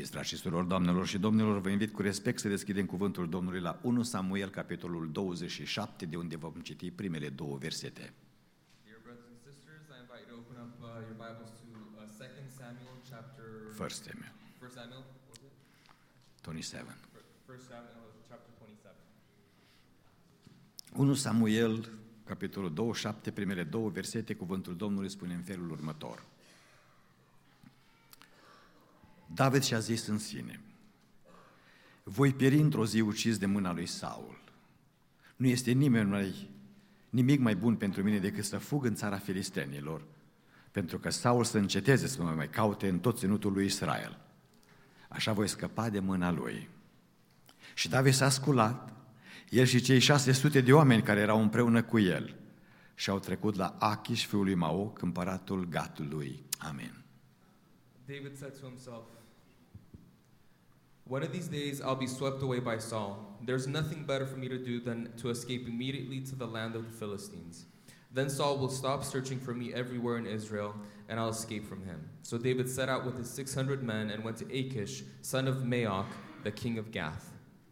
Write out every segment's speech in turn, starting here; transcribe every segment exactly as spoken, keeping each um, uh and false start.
Iubiți frați și surori, doamnelor și domnilor, vă invit cu respect să deschidem cuvântul Domnului la unu Samuel, capitolul douăzeci și șapte, de unde vom citi primele două versete. Dear brothers and sisters, I invite you to open up uh, your Bibles to uh, Second Samuel chapter First Samuel, First Samuel, was it? douăzeci și șapte. First Samuel chapter twenty-seven. unu Samuel, capitolul douăzeci și șapte, primele două versete, cuvântul Domnului spune în felul următor. David și-a zis în sine: voi pieri într-o zi ucis de mâna lui Saul. Nu este nimeni mai, nimic mai bun pentru mine decât să fug în țara filistenilor, pentru că Saul să înceteze să mă mai caute în tot ținutul lui Israel. Așa voi scăpa de mâna lui. Și David s-a sculat, el și cei șase sute de oameni care erau împreună cu el, și au trecut la Achish, fiul lui Maoc, împăratul Gatului. Amin. David said to himself, one of these days I'll be swept away by Saul. There's nothing better for me to do than to escape immediately to the land of the Philistines. Then Saul will stop searching for me everywhere in Israel, and I'll escape from him. So David set out with his six hundred men and went to Achish, son of Maoch, the king of Gath.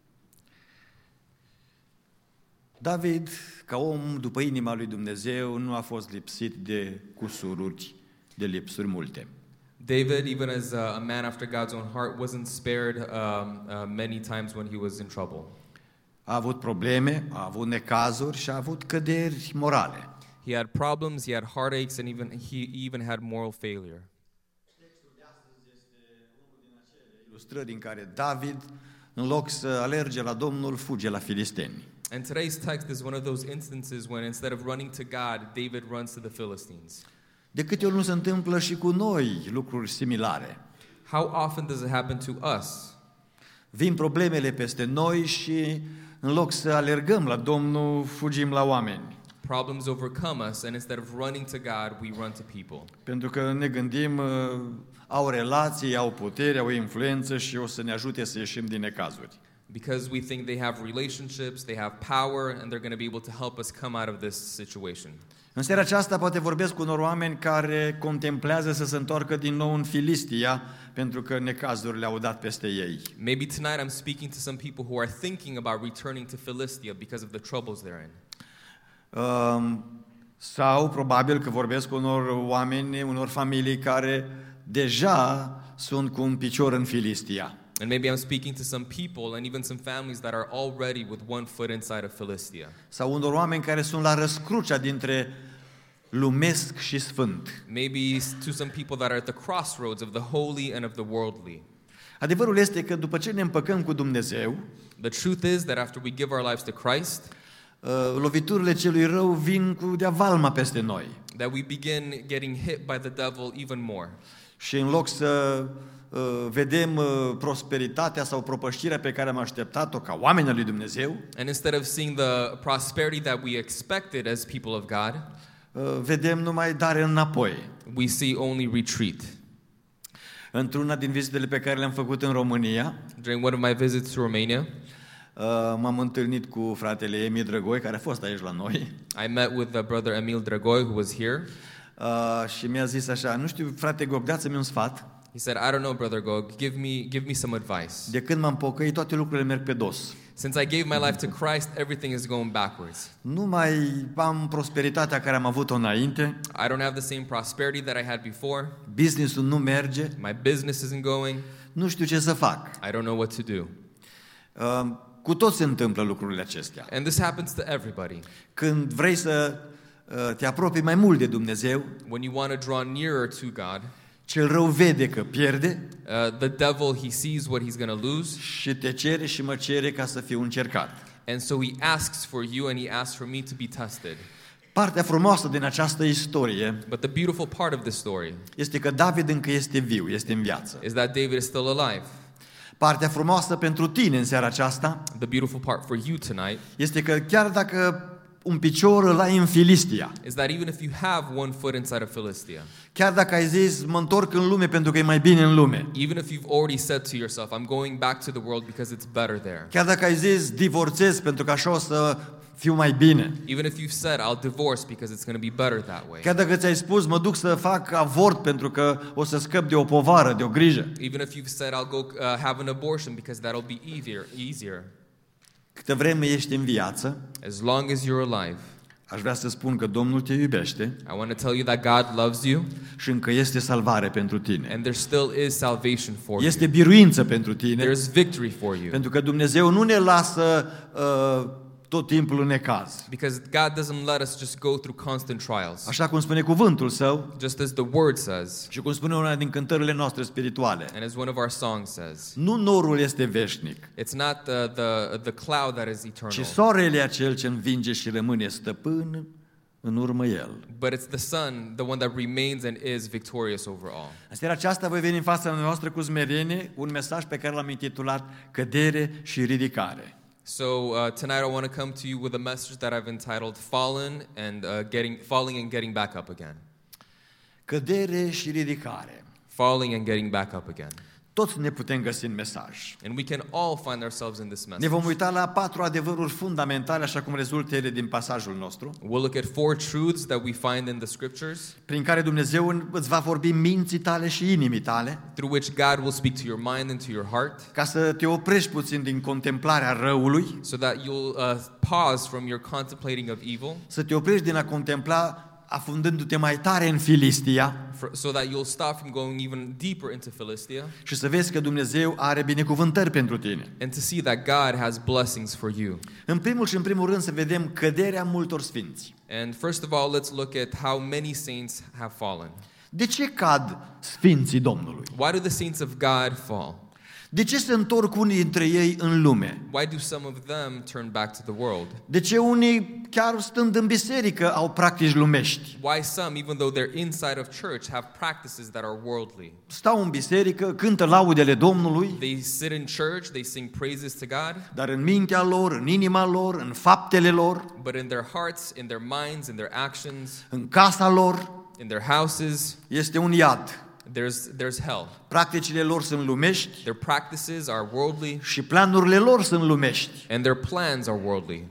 David, ca om după inima lui Dumnezeu, nu a fost lipsit de cusururi, de lipsuri multe. David, even as a man after God's own heart, wasn't spared um, uh, many times when he was in trouble. A avut probleme, a avut necazuri și a avut căderi morale. He had problems, he had heartaches, and even he even had moral failure. Textul de astăzi este unul din acele ilustrări în care David, în loc să alerge la Domnul, fuge la filisteni. And today's text is one of those instances when instead of running to God, David runs to the Philistines. De câte ori nu se întâmplă și cu noi lucruri similare? How often does it happen to us? Vin problemele peste noi și în loc să alergăm la Domnul, fugim la oameni. Problems overcome us, and instead of running to God, we run to people. Pentru că ne gândim, au relații, au putere, au influență și o să ne ajute să ieșim din necazuri. Because we think they have relationships, they have power, and they're going to be able to help us come out of this situation. În seara aceasta poate vorbesc cu unor oameni care contemplează să se întoarcă din nou în Filistia, pentru că necazurile au dat peste ei. Maybe tonight I'm speaking to some people who are thinking about returning to Philistia because of the troubles they're in. Um, sau probabil că vorbesc cu unor oameni, unor familii care deja sunt cu un picior în Filistia. And maybe I'm speaking to some people and even some families that are already with one foot inside of Philistia. Sau unor oameni care sunt la răscrucea dintre lumesc și sfânt. Maybe to some people that are at the crossroads of the holy and of the worldly. Adevărul este că după ce ne împăcăm cu Dumnezeu, The truth is that after we give our lives to Christ, uh, loviturile celui rău vin cu de-a valma peste noi. that we begin getting hit by the devil even more. Și în loc să uh, vedem uh, prosperitatea sau propășirea pe care am așteptat-o ca oameni al lui Dumnezeu, And instead of seeing the prosperity that we expected as people of God, uh, vedem numai dare înapoi. we see only retreat. Într-una din vizitele pe care le-am făcut în România, During one of my visits to Romania, uh, m-am întâlnit cu fratele Emil Drăgoi, care a fost aici la noi, I met with the brother Emil Dragoi, who was here. uh, și mi-a zis așa: nu știu, frate Gog, dați-mi un sfat. He said, I don't know, brother Gog, give me, give me some advice. De când m-am pocăit, toate lucrurile merg pe dos. Since I gave my life to Christ, everything is going backwards. Nu mai am prosperitatea care am avut-o înainte, I don't have the same prosperity that I had before. business-ul nu merge, My business isn't going. nu știu ce să fac. I don't know what to do. Uh, cu toți se întâmplă lucrurile acestea. And this happens to everybody. Când vrei să uh, te apropii mai mult de Dumnezeu, When you want to draw nearer to God, cel rău vede că pierde uh, the devil, he sees what he's going to lose, și te cere și mă cere ca să fiu încercat. and so he asks for you and he asks for me to be tested. Partea frumoasă din această istorie But the beautiful part of this story este că David încă este viu, este în viață. is that David is still alive. Partea frumoasă pentru tine în seara aceasta The beautiful part for you tonight este că chiar dacă un picior îl ai în Filistia. is that even if you have one foot inside of Philistia, Chiar dacă ai zis, mă întorc în lume pentru că e mai bine în lume. even if you've already said to yourself, I'm going back to the world because it's better there, Chiar dacă ai zis, divorțez pentru că așa o să fiu mai bine. even if you've said, I'll divorce because it's going to be better that way, Chiar dacă ți-ai spus, mă duc să fac avort pentru că o să scăp de o povară, de o grijă. even if you've said, I'll go uh, have an abortion because that'll be easier, easier, Câtă vreme ești în viață, as long as you're alive, aș vrea să spun că Domnul te iubește I want to tell you that God loves you și încă este salvare pentru tine. and there still is salvation for you. Este biruință pentru tine, There's victory for you. pentru că Dumnezeu nu ne lasă uh, tot timpul în necaz. Because God doesn't let us just go through constant trials. Așa cum spune cuvântul Său Just as the word says, și cum spune una din cântările noastre spirituale. and as one of our songs says, Nu norul este veșnic, it's not the, the, the cloud that is ci eternal, soarele e acel ce învinge și rămâne stăpân în urmă el. but it's the sun, the one that remains and is victorious over all. În seara aceasta voi veni în fața noastră cu smerenie, un mesaj pe care l-am intitulat Cădere și ridicare. So uh, tonight I want to come to you with a message that I've entitled "Fallen and uh, getting Falling and Getting Back Up Again." Cădere și ridicare. Falling and getting back up again. Toți ne putem găsi în mesaj. And we can all find ourselves in this Ne message. vom uita la patru adevăruri fundamentale, așa cum rezultă ele din pasajul nostru, We'll look at four truths that we find in the scriptures, prin care Dumnezeu îți va vorbi minții tale și inimii tale, through which God will speak to your mind and to your heart, ca să te oprești puțin din contemplarea răului, so that you'll uh, pause from your contemplating of evil, să te oprești din a contempla afundându-te mai tare în Filistia for, so that you'll stop from going even deeper into Philistia, și să vezi că Dumnezeu are binecuvântări pentru tine. and to see that God has blessings for you. În primul și în primul rând să vedem căderea multor sfinți. And first of all, let's look at how many saints have fallen. De ce cad sfinții Domnului? Why do the saints of God fall? De ce se întorc unii dintre ei în lume? Why do some of them turn back to the world? De ce unii, chiar stând în biserică, au practici lumești? Why some, even though they're inside of church, have practices that are worldly? Stau în biserică, cântă laudele Domnului, They sit in church, they sing praises to God, dar în mintea lor, în inima lor, în faptele lor, but in their hearts, in their minds, in their actions, în casa lor, in their houses, este un iad. there's, there's hell. Practicile lor sunt lumești Their practices are worldly, și planurile lor sunt lumești. and their plans are worldly.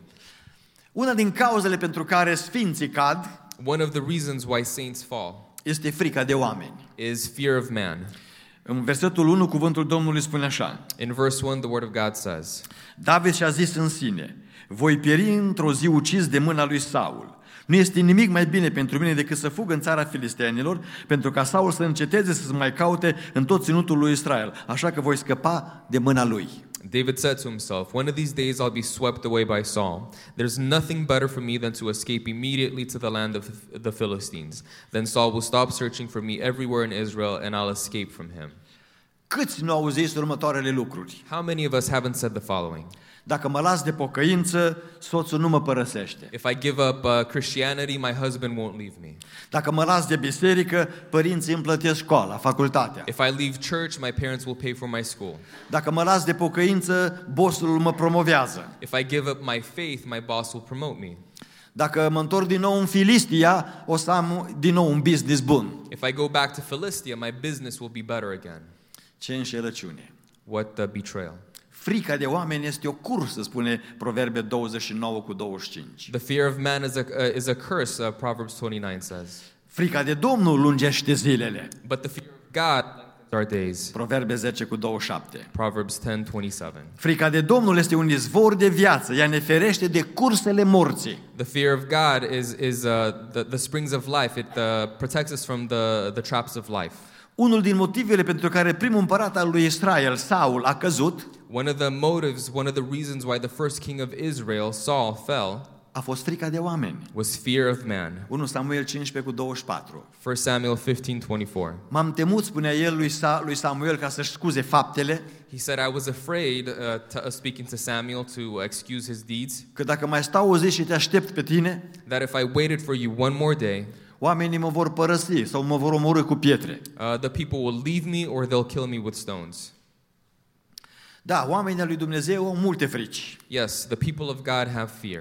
Una din cauzele pentru care sfinții cad One of the reasons why saints fall este frica de oameni. is fear of man. În versetul unu, cuvântul Domnului spune așa: In verse one, the word of God says, David și-a zis în sine, voi pieri într-o zi ucis de mâna lui Saul. Nu este nimic mai bine pentru mine decât să fug în țara filisteanilor, pentru ca Saul să înceteze să se mai caute în tot ținutul lui Israel. Așa că voi scăpa de mâna lui. David said to himself, one of these days I'll be swept away by Saul. There's nothing better for me than to escape immediately to the land of the Philistines. Then Saul will stop searching for me everywhere in Israel, and I'll escape from him. Câți nu au zis următoarele lucruri? How many of us haven't said the following? Dacă mă las de pocăință, soțul nu mă părăsește. If I give up uh, Christianity, my husband won't leave me. Dacă mă las de biserică, părinții îmi plătesc școala, facultatea. If I leave church, my parents will pay for my school. Dacă mă las de pocăință, bossul mă promovează. If I give up my faith, my boss will promote me. Dacă mă întorc din nou în Filistia, o să am din nou un business bun. If I go back to Philistia, my business will be better again. Ce înșelăciune! What a betrayal. Frica de oameni este o cursă, spune Proverbe douăzeci și nouă cu douăzeci și cinci. The fear of man is a, uh, is a curse, uh, Proverbs twenty-nine says. Frica de Domnul lungește zilele. But the fear of God lengthens our days. Proverbe zece cu douăzeci și șapte. Proverbs ten twenty-seven. Frica de Domnul este un izvor de viață, ea ne ferește de cursele morții. The fear of God is, is uh, the, the springs of life. It uh, protects us from the, the traps of life. Unul din motivele pentru care primul împărat al lui Israel, Saul, a căzut, One of the motives, one of the reasons why the first king of Israel, Saul, fell a fost frica de oameni. was fear of man. unu Samuel cincisprezece cu douăzeci și patru. First Samuel fifteen twenty-four. M-am temut, spunea el lui, Sa- lui Samuel, ca să-și scuze faptele, He said, I was afraid, uh, to, uh, speaking to Samuel, to excuse his deeds, că dacă mai stau o zi și te aștept pe tine, that if I waited for you one more day, oamenii mă vor părăsi sau mă vor omorî cu pietre. uh, the people will leave me or they'll kill me with stones. Da, oamenii lui Dumnezeu au multe frici. Yes, the people of God have fear.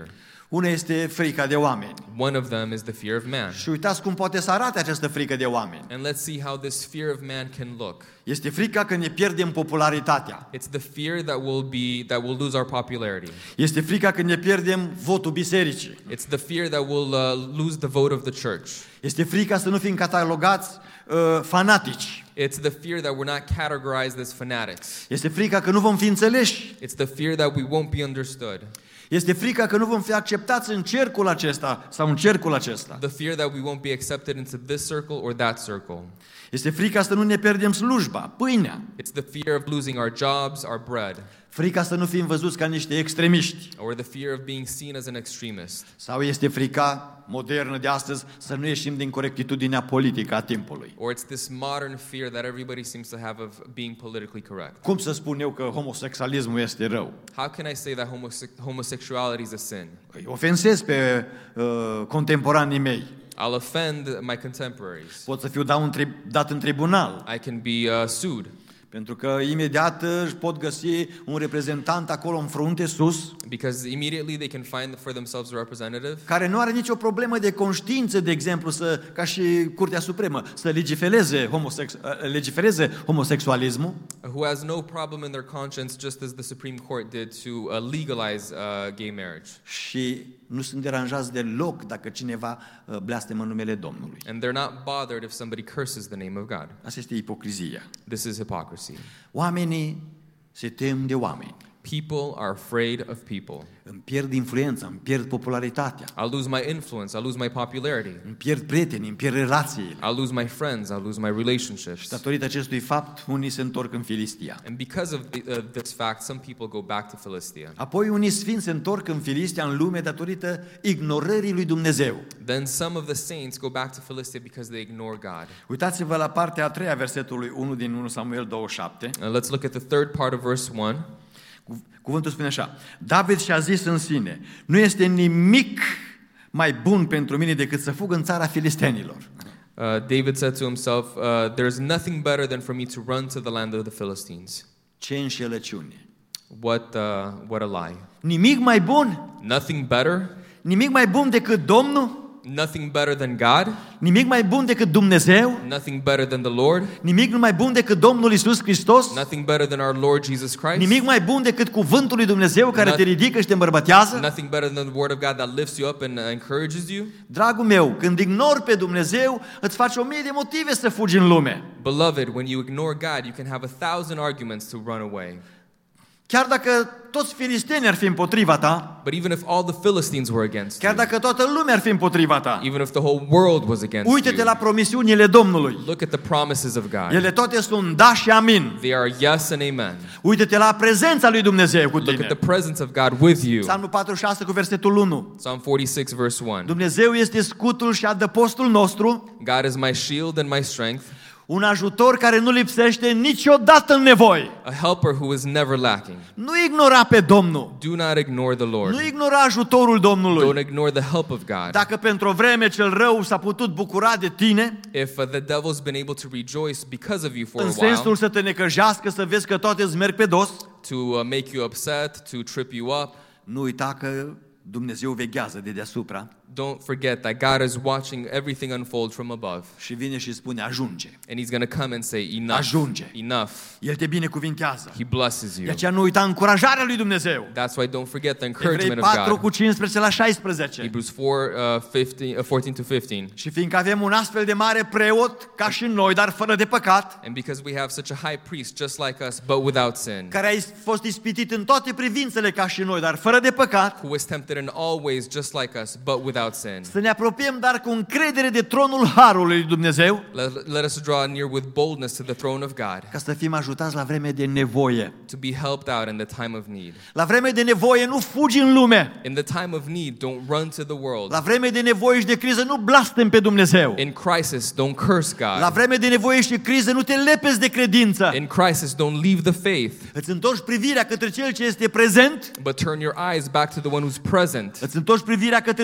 Una este frica de oameni. One of them is the fear of man. Și uitați cum poate să arate această frică de oameni. And let's see how this fear of man can look. Este frica că ne pierdem popularitatea. It's the fear that will be that will lose our popularity. Este frica că ne pierdem votul bisericii. It's the fear that will uh, lose the vote of the church. Este frica să nu fim catalogați uh, fanatici. It's the fear that we're not categorized as fanatics. Este frica că nu vom fi înțeleși. It's the fear that we won't be understood. Este frica că nu vom fi acceptați în cercul acesta sau în cercul acesta. The fear that we won't be accepted into this circle or that circle. Este frica să nu ne pierdem slujba, pâinea. It's the fear of losing our jobs, our bread. Frica să nu fim văzuți ca niște extremiști. Or the fear of being seen as an extremist. Sau este frica modernă de astăzi să nu ieșim din corectitudinea politică a timpului. Or it's this modern fear that everybody seems to have of being politically correct. Cum să spun eu că homosexualismul este rău? How can I say that homose- homosexuality is a sin? Îi ofensez pe uh, contemporanii mei. I'll offend my contemporaries. Pot să fiu dat în, tri- dat în tribunal. I can be uh, sued. Pentru că imediat își pot găsi un reprezentant acolo în frunte, sus, Because immediately they can find for themselves a representative care nu are nicio problemă de conștiință, de exemplu, să, ca și Curtea Supremă, să legifereze, homosex, legifereze homosexualismul. who has no problem in their conscience, just as the Supreme Court did to uh, legalize uh, gay marriage. Și nu sunt deranjați deloc dacă cineva uh, blestemă numele Domnului. And they're not bothered if somebody curses the name of God. Asta este ipocrizia. This is hypocrisy. Oamenii se tem de oameni. People are afraid of people. Îmi pierd influența, îmi pierd popularitatea, I'll lose my influence. I'll lose my popularity. îmi pierd prieteni, îmi pierd relațiile. I'll lose my friends. I'll lose my relationships. Și datorită acestui fapt, unii se întorc în Filistia. And because of the, uh, this fact, some people go back to Philistia. Apoi unii sfinți se întorc în Filistia, în lume, datorită ignorării lui Dumnezeu. Then some of the saints go back to Philistia because they ignore God. Uitați-vă la partea a treia, versetului unu din unu Samuel douăzeci și șapte. Now let's look at the third part of verse one. Cuvântul spune așa: David și-a zis în sine, nu este nimic mai bun pentru mine decât să fug în țara filistenilor. Uh, David said to himself, uh, "There's nothing better than for me to run to the land of the Philistines." Ce înșelăciune! What, uh, what a lie! Nimic mai bun? Nothing better? Nimic mai bun decât Domnul? Nothing better than God? Nimic mai bun decât Dumnezeu? Nothing better than the Lord? Nimic mai bun decât Domnul Iisus Hristos? Nothing better than our Lord Jesus Christ? Nimic mai bun decât cuvântul lui Dumnezeu care Not- te ridică și te îmbărbătează? Nothing better than the word of God that lifts you up and uh, encourages you? Dragul meu, când ignori pe Dumnezeu, îți faci o mie de motive să fugi în lume. Beloved, when you ignore God, you can have a thousand arguments to run away. Chiar dacă toți filistenii ar fi împotriva ta, But even if all the Philistines were against chiar you, dacă toată lumea ar fi împotriva ta, even if the whole world was against uite-te you, la promisiunile Domnului. look at the promises of God. Ele toate sunt da și amin. They are yes and amen. Uite-te la prezența lui Dumnezeu cu Look tine. at the presence of God with you. Psalmul patruzeci și șase cu versetul unu. Psalm forty-six verse one. Dumnezeu este scutul și adăpostul nostru, God is my shield and my strength, un ajutor care nu lipsește niciodată în nevoi. a helper who is never lacking. Nu ignora pe Domnul. Do not ignore the Lord. Nu ignora ajutorul Domnului. Don't ignore the help of God. Dacă pentru o vreme cel rău s-a putut bucura de tine, If uh, the devil's been able to rejoice because of you for în a while, sensul să te necăjească, să vezi că toate îți merg pe dos, to uh, make you upset, to trip you up, nu uita că Dumnezeu veghează de deasupra don't forget that God is watching everything unfold from above. și vine și spune ajunge. And he's going to come and say, enough, Ajunge. enough. El te binecuvintează. He blesses De you. aceea nu uita încurajarea lui Dumnezeu. That's why don't forget the Evrei encouragement of patru God. cu cincisprezece la șaisprezece. Hebrews four, uh, fifteen, uh, fourteen to fifteen. Și fiindcă avem un astfel de mare preot ca și noi, dar fără de păcat, And because we have such a high priest just like us, but without sin, care a fost ispitit în toate privințele ca și noi, dar fără de păcat, who was tempted in all ways just like us, but without sin. să ne apropiem dar cu încredere de tronul Harului lui Dumnezeu, Let, let us draw near with boldness to the throne of God, ca să fim ajutați la vreme de nevoie. to be helped out in the time of need. La vreme de nevoie nu fugi în lume. In the time of need, don't run to the world. La vreme de nevoie și de criză nu blastem pe Dumnezeu. In crisis, don't curse La God. vreme de nevoie și de criză nu te lepezi de credință. In crisis, don't leave the faith, Îți întorci privirea către Cel ce este prezent, but turn your eyes back to the one who's present. îți întorci privirea către Dumnezeu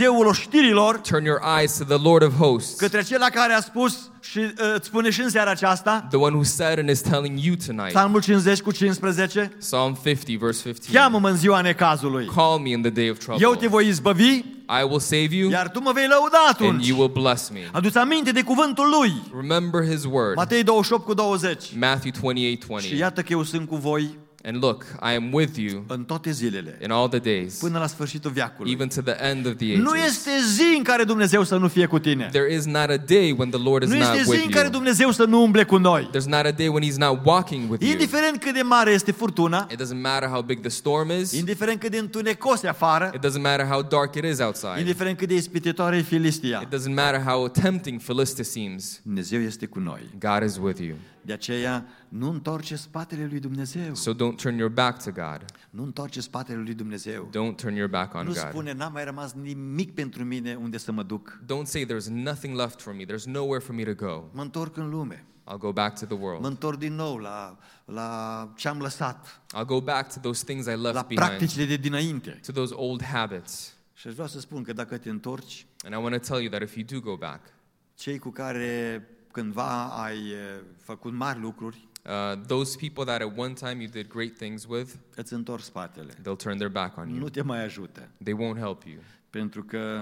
Dumnezeul oștirilor, turn your eyes to the Lord of hosts, către acela care a spus și uh, îți spune și în seara aceasta, the one who said and is telling you tonight. Psalmul cincizeci cu cincisprezece, Psalm fifty, verse fifteen. cheamă-mă în ziua necazului. Call me in the day of trouble. Eu te voi izbăvi, I will save you, iar tu mă vei lăuda and atunci. you will bless me. Adu-ți aminte de cuvântul lui. Remember his word. Matei douăzeci și opt cu douăzeci. Matthew twenty-eight Și twenty. iată că eu sunt cu voi And look, I am with you în toate zilele, in all the days, până la sfârșitul veacului. even to the end of the Nu ages. este zi în care Dumnezeu să nu fie cu tine. There is not a day when the Lord is Nu not este zi with în care you. Dumnezeu să nu umble cu noi. There's not a day when he's not walking with you. Indiferent cât de mare este furtuna, It doesn't matter how big the storm is. indiferent cât de întunecos e afară, It doesn't matter how dark it is outside. indiferent cât de ispititoare e Filistia, It doesn't matter how tempting Philistia seems. Dumnezeu este cu noi. God is with you. De aceea, nu întorce spatele lui Dumnezeu. So don't turn your back to God. Nu întorce spatele lui Dumnezeu. Don't turn your back on Nu God. spune, n-a mai rămas nimic pentru mine unde să mă duc. Don't say there's nothing left for me. There's nowhere for me to go. Mă întorc în lume. I'll go back to the Mă world. întorc din nou la, la ce am lăsat, I'll go back to those things I la left behind, practicile de dinainte. to those old habits. Și aș vrea să spun că dacă te întorci, And I want to tell you that if you do go back, cei cu care cândva ai eh, făcut mari lucruri, uh, those people that at one time you did great things with, îți întorc spatele. they'll turn their back on you. Nu te mai ajută, They won't help you pentru că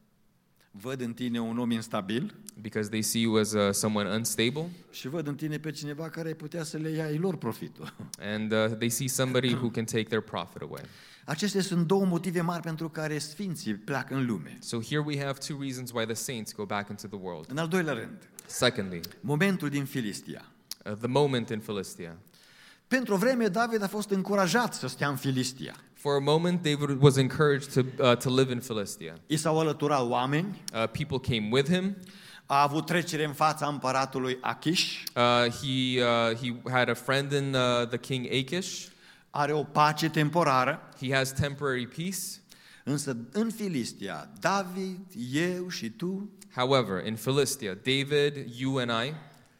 văd în tine un om instabil because they see you as uh, someone unstable, și văd în tine pe cineva care ai putea să le iai lor profitul. and uh, they see somebody who can take their profit away. Acestea sunt două motive mari pentru care sfinții pleacă în lume. So here we have two reasons why the saints go back into the world. În al doilea rând, Secondly, momentul din Filistia. uh, the moment in Philistia. Pentru o vreme, David a fost încurajat să stea în Filistia. For a moment, David was encouraged to, uh, to live in Philistia. I s-au alăturat oameni, Uh, people came with him. a avut trecere în fața împăratului Achish, Uh, he, uh, he had a friend in uh, the king Achish. are o pace temporară, He has temporary peace. însă în Filistia, David, eu și tu, However, in Philistia, David, you and I,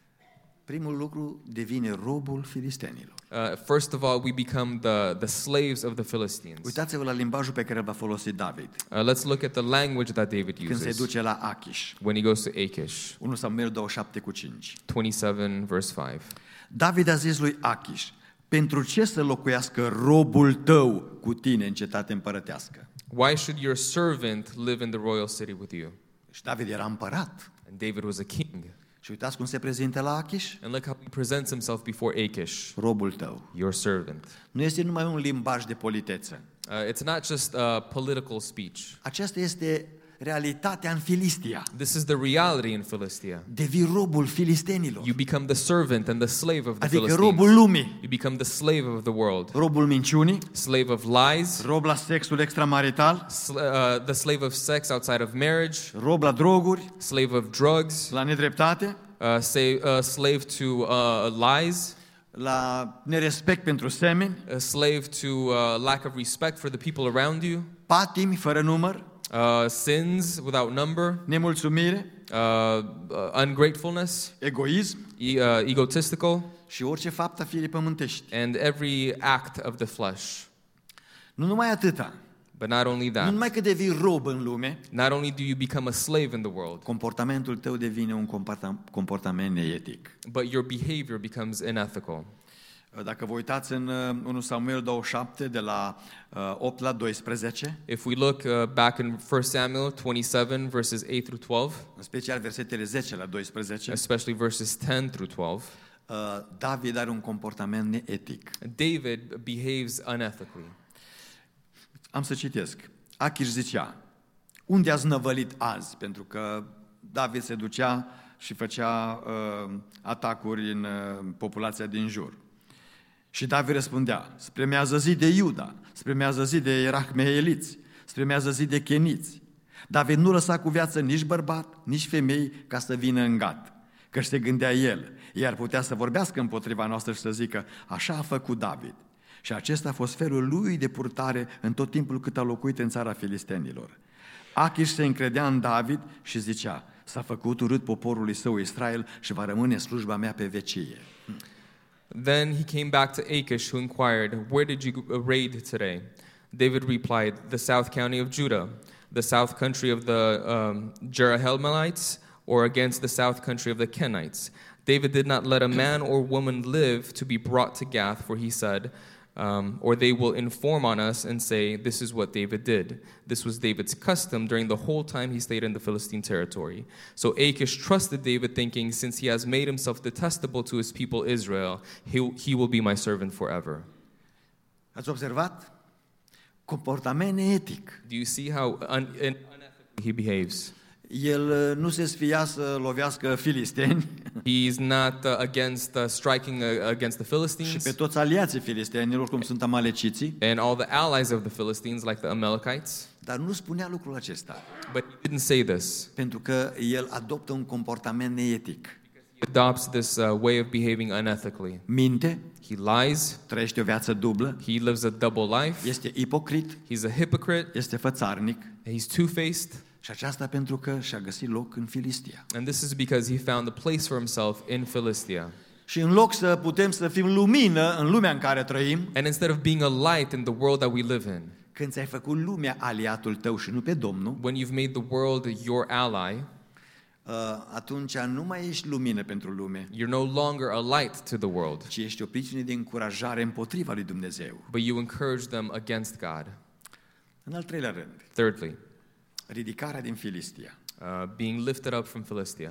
primul lucru devine robul filistenilor. uh, first of all, we become the, the slaves of the Philistines. Uitați-vă la limbajul pe care îl va folosi David Uh, let's look at the language that David când se uses duce la Achish. when he goes to Achish. unu Samuel douăzeci și șapte cu cinci. twenty-seven, verse five. David a zis lui Achish, pentru ce să locuiască robul tău cu tine în cetate împărătească? Why should your servant live in the royal city with you? Și David era împărat. And David was a king. Și uitați cum se prezintă la Achish? And look how he presents himself before Achish, Robul tău. your servant. Nu este numai un limbaj de politeță. Uh, it's not just a political speech. Aceasta este realitatea în Filistia. This is the reality in Philistia. Devii robul filistenilor. You become the servant and the slave of the Adică Philistines. robul lumii. You become the slave of the world. Robul minciunii, Slave of lies. rob la sexul extramarital, Sl- uh, the slave of sex outside of marriage. rob la droguri, Slave of drugs. la nedreptate, Uh, say, uh, slave to uh, lies. la nerespect pentru semeni, A slave to uh, lack of respect for the people around you. patimi fără număr, Uh, sins without number. nemulțumire, Uh, uh, ungratefulness. egoism E- uh, egotistical. și orice fapt a firii pământești. And every act of the flesh. Nu numai atâta, But not only nu that. numai că devii rob în lume, Not only do you become a slave in the world, comportamentul tău devine un comporta- comportament neetic. but your behavior becomes unethical. Dacă vă uitați în uh, unu Samuel douăzeci și șapte, de la uh, opt la doisprezece, If we look uh, back in First Samuel twenty-seven, verses eight through twelve, în special versetele zece la doisprezece, especially verses ten through twelve, uh, David are un comportament neetic. David behaves unethically. Am să citesc. Achish zicea, unde ați năvălit azi? Pentru că David se ducea și făcea uh, atacuri în uh, populația din jur. Și David răspundea, spre mează zi de Iuda, spre mează zi de Erachmeeliți, spre mează zi de Cheniți. David nu lăsa cu viață nici bărbat, nici femei ca să vină în Gat, că se gândea el, iar putea să vorbească împotriva noastră și să zică, așa a făcut David. Și acesta a fost felul lui de purtare în tot timpul cât a locuit în țara filistenilor. Achish se încredea în David și zicea, s-a făcut urât poporului său Israel și va rămâne în slujba mea pe vecie. Then he came back to Achish, who inquired, where did you raid today? David replied, the south county of Judah. the south country of the um, Jerahmeelites, or against the south country of the Kenites. David did not let a man or woman live to be brought to Gath, for he said, um, or they will inform on us and say, this is what David did. This was David's custom during the whole time he stayed in the Philistine territory. So Achish trusted David, thinking, since he has made himself detestable to his people Israel, he, he will be my servant forever. Ați observat? Comportament neetic. Do you see how un- unethically he behaves? El nu se sfia să lovească filisteni He's not uh, against uh, striking uh, against the și Philistines pe toți aliații filistenilor, cum sunt amaleciții, and all the allies of the Philistines, like the Amalekites. dar nu spunea lucrul acesta, But he didn't say this. pentru că el adoptă un comportament neetic. He adopts this uh, way of behaving unethically. Minte, He lies. trăiește o viață dublă, He lives a double life. este ipocrit, He's a hypocrite. este fățarnic He's two-faced. și aceasta pentru că și-a găsit loc în Filistia. And this is because he found a place for himself in Philistia. Și în loc să putem să fim lumină în lumea în care trăim, And instead of being a light in the world that we live in, când ți-ai făcut lumea aliatul tău și nu pe Domnul, when you've made the world your ally, uh, atunci nu mai ești lumină pentru lume, you're no longer a light to the world, ci ești o pricină de încurajare împotriva lui Dumnezeu. but you encourage them against God. În al treilea rând, Thirdly, ridicarea din Filistia. uh, being lifted up from Philistia.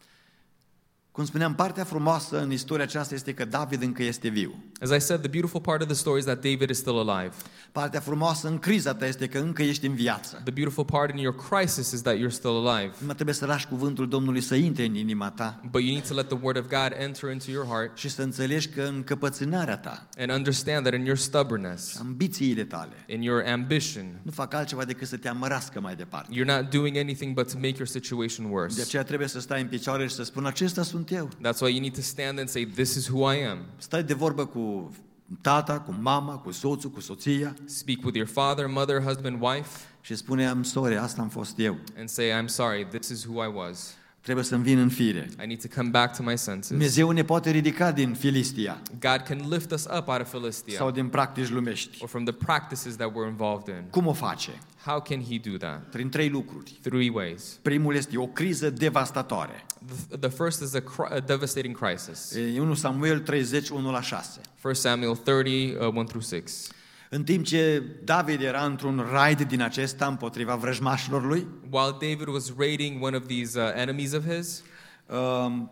Cum spuneam, partea frumoasă în istoria aceasta este că David încă este viu. As I said, the beautiful part of the story is that David is still alive. Partea frumoasă în criza ta este că încă ești în viață. The beautiful part in your crisis is that you're still alive. Nu trebuie să lași cuvântul Domnului să intre în inima ta But you need to let the word of God enter into your heart și să înțelegi că în căpățânarea ta, and understand that in your stubbornness, ambițiile tale, in your ambition, nu fac altceva decât să te amărască mai departe. you're not doing anything but to make your situation De worse. aceea trebuie să stai în picioare și să spun, acesta sunt eu. That's why you need to stand and say, this is who I am. Stai de vorbă cu tata, cu mama, cu soțul, cu soția Speak with your father, mother, husband, wife, și spune, am sorry, asta am fost eu. and say, I'm sorry, this is who I was. Trebuie să-mi vin în fire. I need to come back to my senses. Dumnezeu ne poate ridica din Filistia God can lift us up out of Philistia sau din practici lumești. or from the practices that we're involved in. Cum o face? How can he do that? Prin trei lucruri. Three ways. Primul este o criză devastatoare. The, the first is a, cri- a devastating crisis. E unu Samuel treizeci, unu la șase. First Samuel thirty, uh, one through six. În timp ce David era într-un raid din acesta împotriva vrăjmașilor lui, While David was raiding one of these uh, enemies of his, um,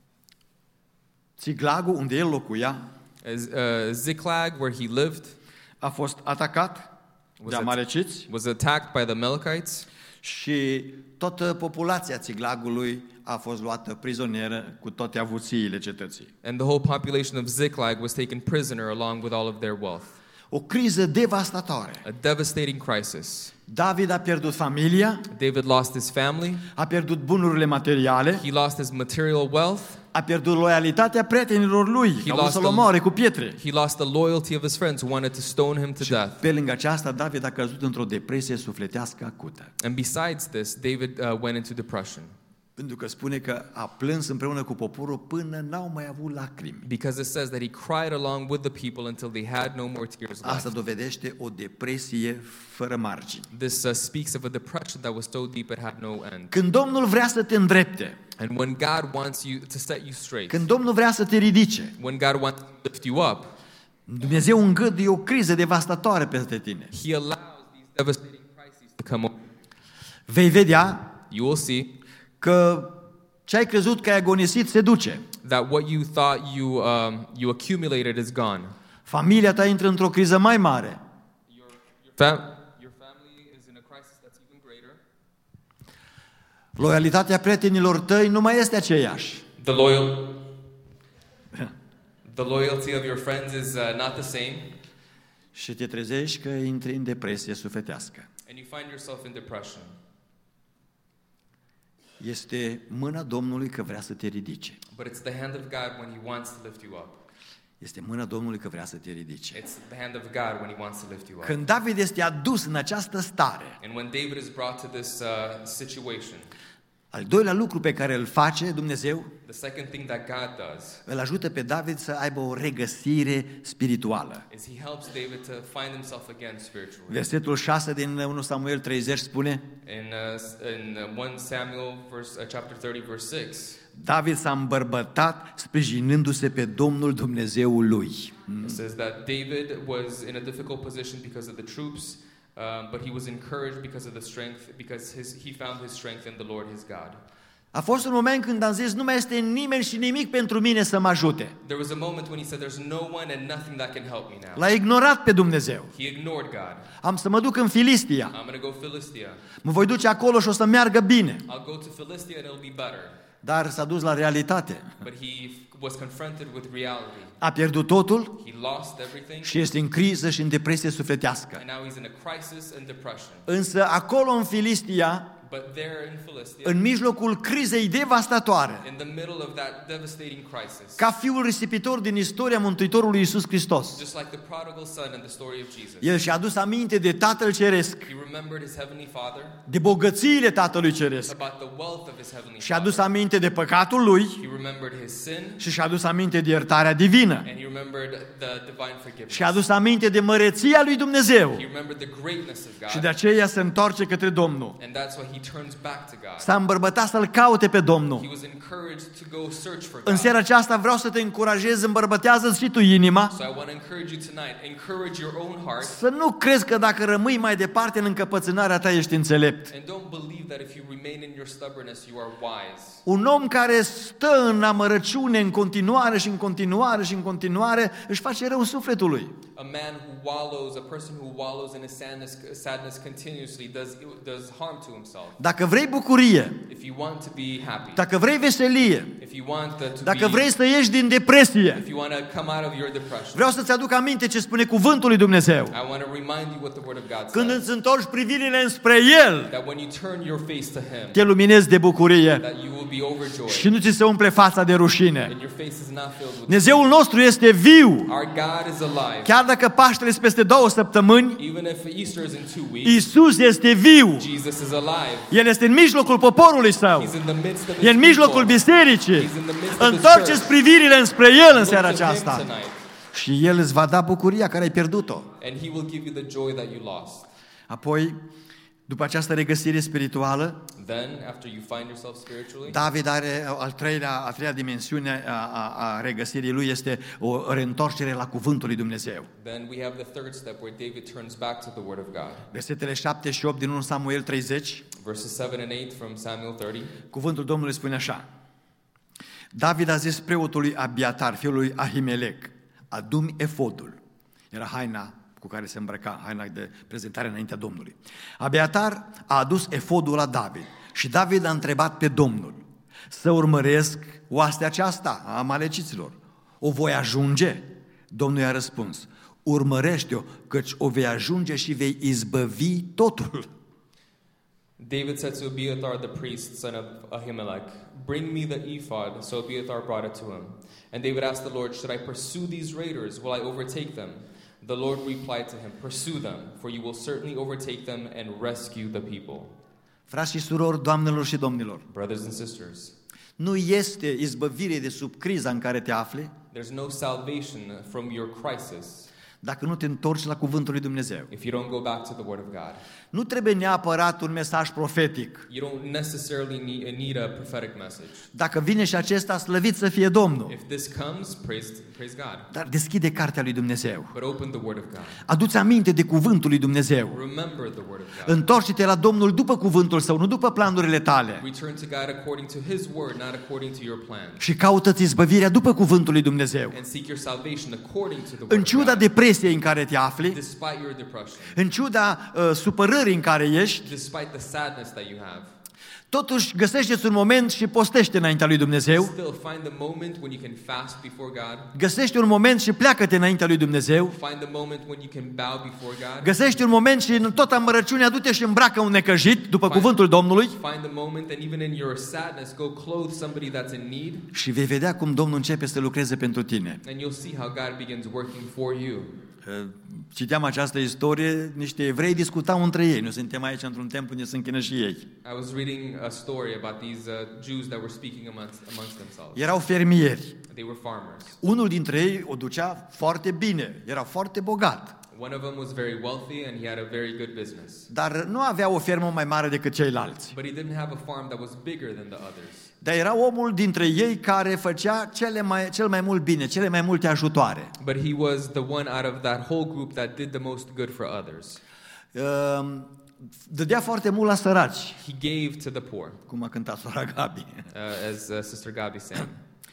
Țiglagul, unde el locuia, as, uh, Ziklag, where he lived, a fost atacat de amaleciți was attacked by the Amalekites, și toată populația Țiglagului a fost luată prizonieră cu toate avuțiile cetății. and the whole population of Ziklag was taken prisoner along with all of their wealth. O criză devastatoare. A devastating crisis. David a pierdut familia, David lost his family. a pierdut bunurile materiale, He lost his material wealth. a pierdut loialitatea prietenilor lui, He au vrut lost să-l the- omoare cu pietre. He lost the loyalty of his friends who wanted to stone him to death. Pe lângă aceasta, David a căzut într-o depresie sufletească acută. And besides this, David uh, went into depression Pentru că spune că a plâns împreună cu poporul până n-au mai avut lacrimi. because it says that he cried along with the people until they had no more tears Asta left. dovedește o depresie fără margini. This uh, speaks of a depression that was so deep it had no end. Când Domnul vrea să te îndrepte, And when God wants you to set you straight, când Domnul vrea să te ridice, when God wants to lift you up, Dumnezeu îngăduie o criză devastatoare peste tine. He allows these devastating crises to come over. Vei vedea You will see că ce ai crezut că ai agonisit se duce. that what you thought you um, you accumulated is gone. Familia ta intră într-o criză mai mare. Your your, fam- your family is in a crisis that's even greater. Loialitatea prietenilor tăi nu mai este aceeași. The loyal the loyalty of your friends is uh, not the same, Și te trezești că intri în depresie sufletească. and you find yourself in depression. Este mâna Domnului că vrea să te ridice. But it's the hand of God when He wants to lift you up. Este mâna Domnului că vrea să te ridice. It's the hand of God when He wants to lift you up. Când David este adus în această stare, And when David is brought to this uh, situation, Al doilea lucru pe care îl face Dumnezeu, The second thing that God does îl ajută pe David să aibă o regăsire spirituală. is he helps David to find himself again spiritually. Versetul șase din unu Samuel treizeci spune: In uh, in uh, First Samuel verse uh, chapter thirty verse six, David s-a îmbărbătat sprijinindu-se pe Domnul Dumnezeul lui. it says that David was in a difficult position because of the troops, uh, but he was encouraged because of the strength, because his he found his strength in the Lord his God. A fost un moment când am zis, nu mai este nimeni și nimic pentru mine să mă ajute. There was a moment when he said, "There's no one and nothing that can help me now." L-a ignorat pe Dumnezeu. He ignored God. Am să mă duc în Filistia. I'm going to go Philistia. Mă voi duce acolo și o să meargă bine. I'll go to Philistia and it'll be better. Dar s-a dus la realitate. But he was confronted with reality. A pierdut totul He lost everything, și este în criză și în depresie sufletească. and now he's in a crisis and depression. Însă acolo în Filistia, But there in Philistia, în mijlocul crizei devastatoare, in the middle of that devastating crisis, ca fiul risipitor din istoria Mântuitorului Iisus Hristos, just like the prodigal son in the story of Jesus, el și-a adus aminte de Tatăl Ceresc, he remembered his heavenly Father, de bogățiile Tatălui Ceresc, about the wealth of his heavenly și-a adus Father. aminte de păcatul lui He remembered his sin, și și-a adus aminte de iertarea divină and he remembered the divine forgiveness. și-a adus aminte de măreția lui Dumnezeu He remembered the greatness of și God, de aceea se întoarce către Domnul. and that's why he turns back to God. S-a îmbărbătat să-L caute pe He Domnul. was encouraged to go search for În God. seara aceasta vreau să te încurajez, îmbărbătează și tu inima, So I want to encourage you tonight, encourage your own heart, să nu crezi că dacă rămâi mai departe în încăpățânarea ta ești înțelept. and don't believe that if you remain in your stubbornness, you are wise. Un om care stă în amărăciune în continuare și în continuare și în continuare își face rău sufletului. A man who wallows, a person who wallows in his sadness, sadness continuously does, does harm to himself. Dacă vrei bucurie, If you want to be happy, dacă vrei veselie, if you want to, to dacă be, vrei să ieși din depresie, if you want to come out of your depression, vreau să-ți aduc aminte ce spune cuvântul lui Dumnezeu. I want to remind you what the Word of God Când says. îți întorci privirile înspre El, That when you turn your face to Him, te luminezi de bucurie that you will be overjoyed, și nu ți se umple fața de rușine. and your face is not filled with. Dumnezeul nostru este viu. Our God is alive. Chiar dacă Paștele este peste două săptămâni, Even if Easter is in two weeks, Iisus este viu. Jesus is alive. El este în mijlocul poporului său. He's in the midst of E în His mijlocul people. bisericii. He's in the midst of His Întoarceți church. privirile înspre El în seara Look to Him aceasta. tonight, Și El îți va da bucuria care ai pierdut-o. and He will give you the joy that you lost. Apoi, după această regăsire spirituală, Then, after you find yourself spiritually, David are al treilea, a treia dimensiune a, a, a regăsirii lui este o reîntoarcere la cuvântul lui Dumnezeu. then we have the third step where David turns back to the Word of God. Versetele șapte și opt din unu Samuel treizeci, Verses seven and eight from Samuel thirty. cuvântul Domnului spune așa: David a zis preotului Abiatar, fiul lui Ahimelec, adu-mi efodul. Era haina cu care se îmbrăca, haina de prezentare înaintea Domnului. Abiatar a adus efodul la David și David a întrebat pe Domnul: să urmăresc oastea aceasta a amaleciților? O voi ajunge? Domnul i-a răspuns: urmărește-o, căci o vei ajunge și vei izbăvi totul. David said to Abiathar the priest, son of Ahimelech, bring me the ephod. So Abiathar brought it to him. And David asked the Lord, should I pursue these raiders? Will I overtake them? The Lord replied to him, pursue them, for you will certainly overtake them and rescue the people. Frați și surori, doamnelor și domnilor, Brothers and sisters, nu este izbăvire de sub criza în care te afli there's no salvation from your crisis dacă nu te întorci la cuvântul lui Dumnezeu. if you don't go back to the Word of God. Nu trebuie neapărat un mesaj profetic. You don't necessarily need, need a prophetic message. Dacă vine și acesta, slăvit să fie Domnul. If this comes, praise, praise God. Dar deschide cartea lui Dumnezeu. But open the Word of God. Adu-ți aminte de cuvântul lui Dumnezeu. Remember the Word of God. Întoarce-te la Domnul după cuvântul său, nu după planurile tale. Return to God according to His Word, not according to your plan. Și caută-ți izbăvirea după cuvântul lui Dumnezeu. And seek your salvation according to the Word În of ciuda God. depresiei în care te afli, Despite your depression, în ciuda uh, supărării în care ești, despite the sadness that you have, totuși găsește-ți un moment și postește înaintea lui Dumnezeu. still find the moment when you can fast before God. Găsește un moment și pleacă-te înaintea lui Dumnezeu. Find the moment when you can bow before God. Găsește un moment și în tot amărăciunea du-te și îmbracă un necăjit după Find- cuvântul Domnului Find the moment, and even in your sadness, go clothe somebody that's in need, și vei vedea cum Domnul începe să lucreze pentru tine. and you'll see how God begins working for you. Citeam această istorie, niște evrei discutau între ei. Noi suntem aici într-un templu unde se închină și ei. I was reading a story about these uh, Jews that were speaking amongst, amongst themselves. Erau fermieri. They were farmers. Unul dintre ei o ducea foarte bine, era foarte bogat. One of them was very wealthy and he had a very good business. Dar nu avea o fermă mai mare decât ceilalți. But he didn't have a farm that was bigger than the others. Dar era omul dintre ei care făcea cele mai, cel mai mult bine, cele mai multe ajutoare. But he was the one out of that whole group that did the most good for others. Uh, dădea foarte mult la săraci, He gave to the poor, cum a cântat sora Gabi. uh, as uh, Sister Gabi sang.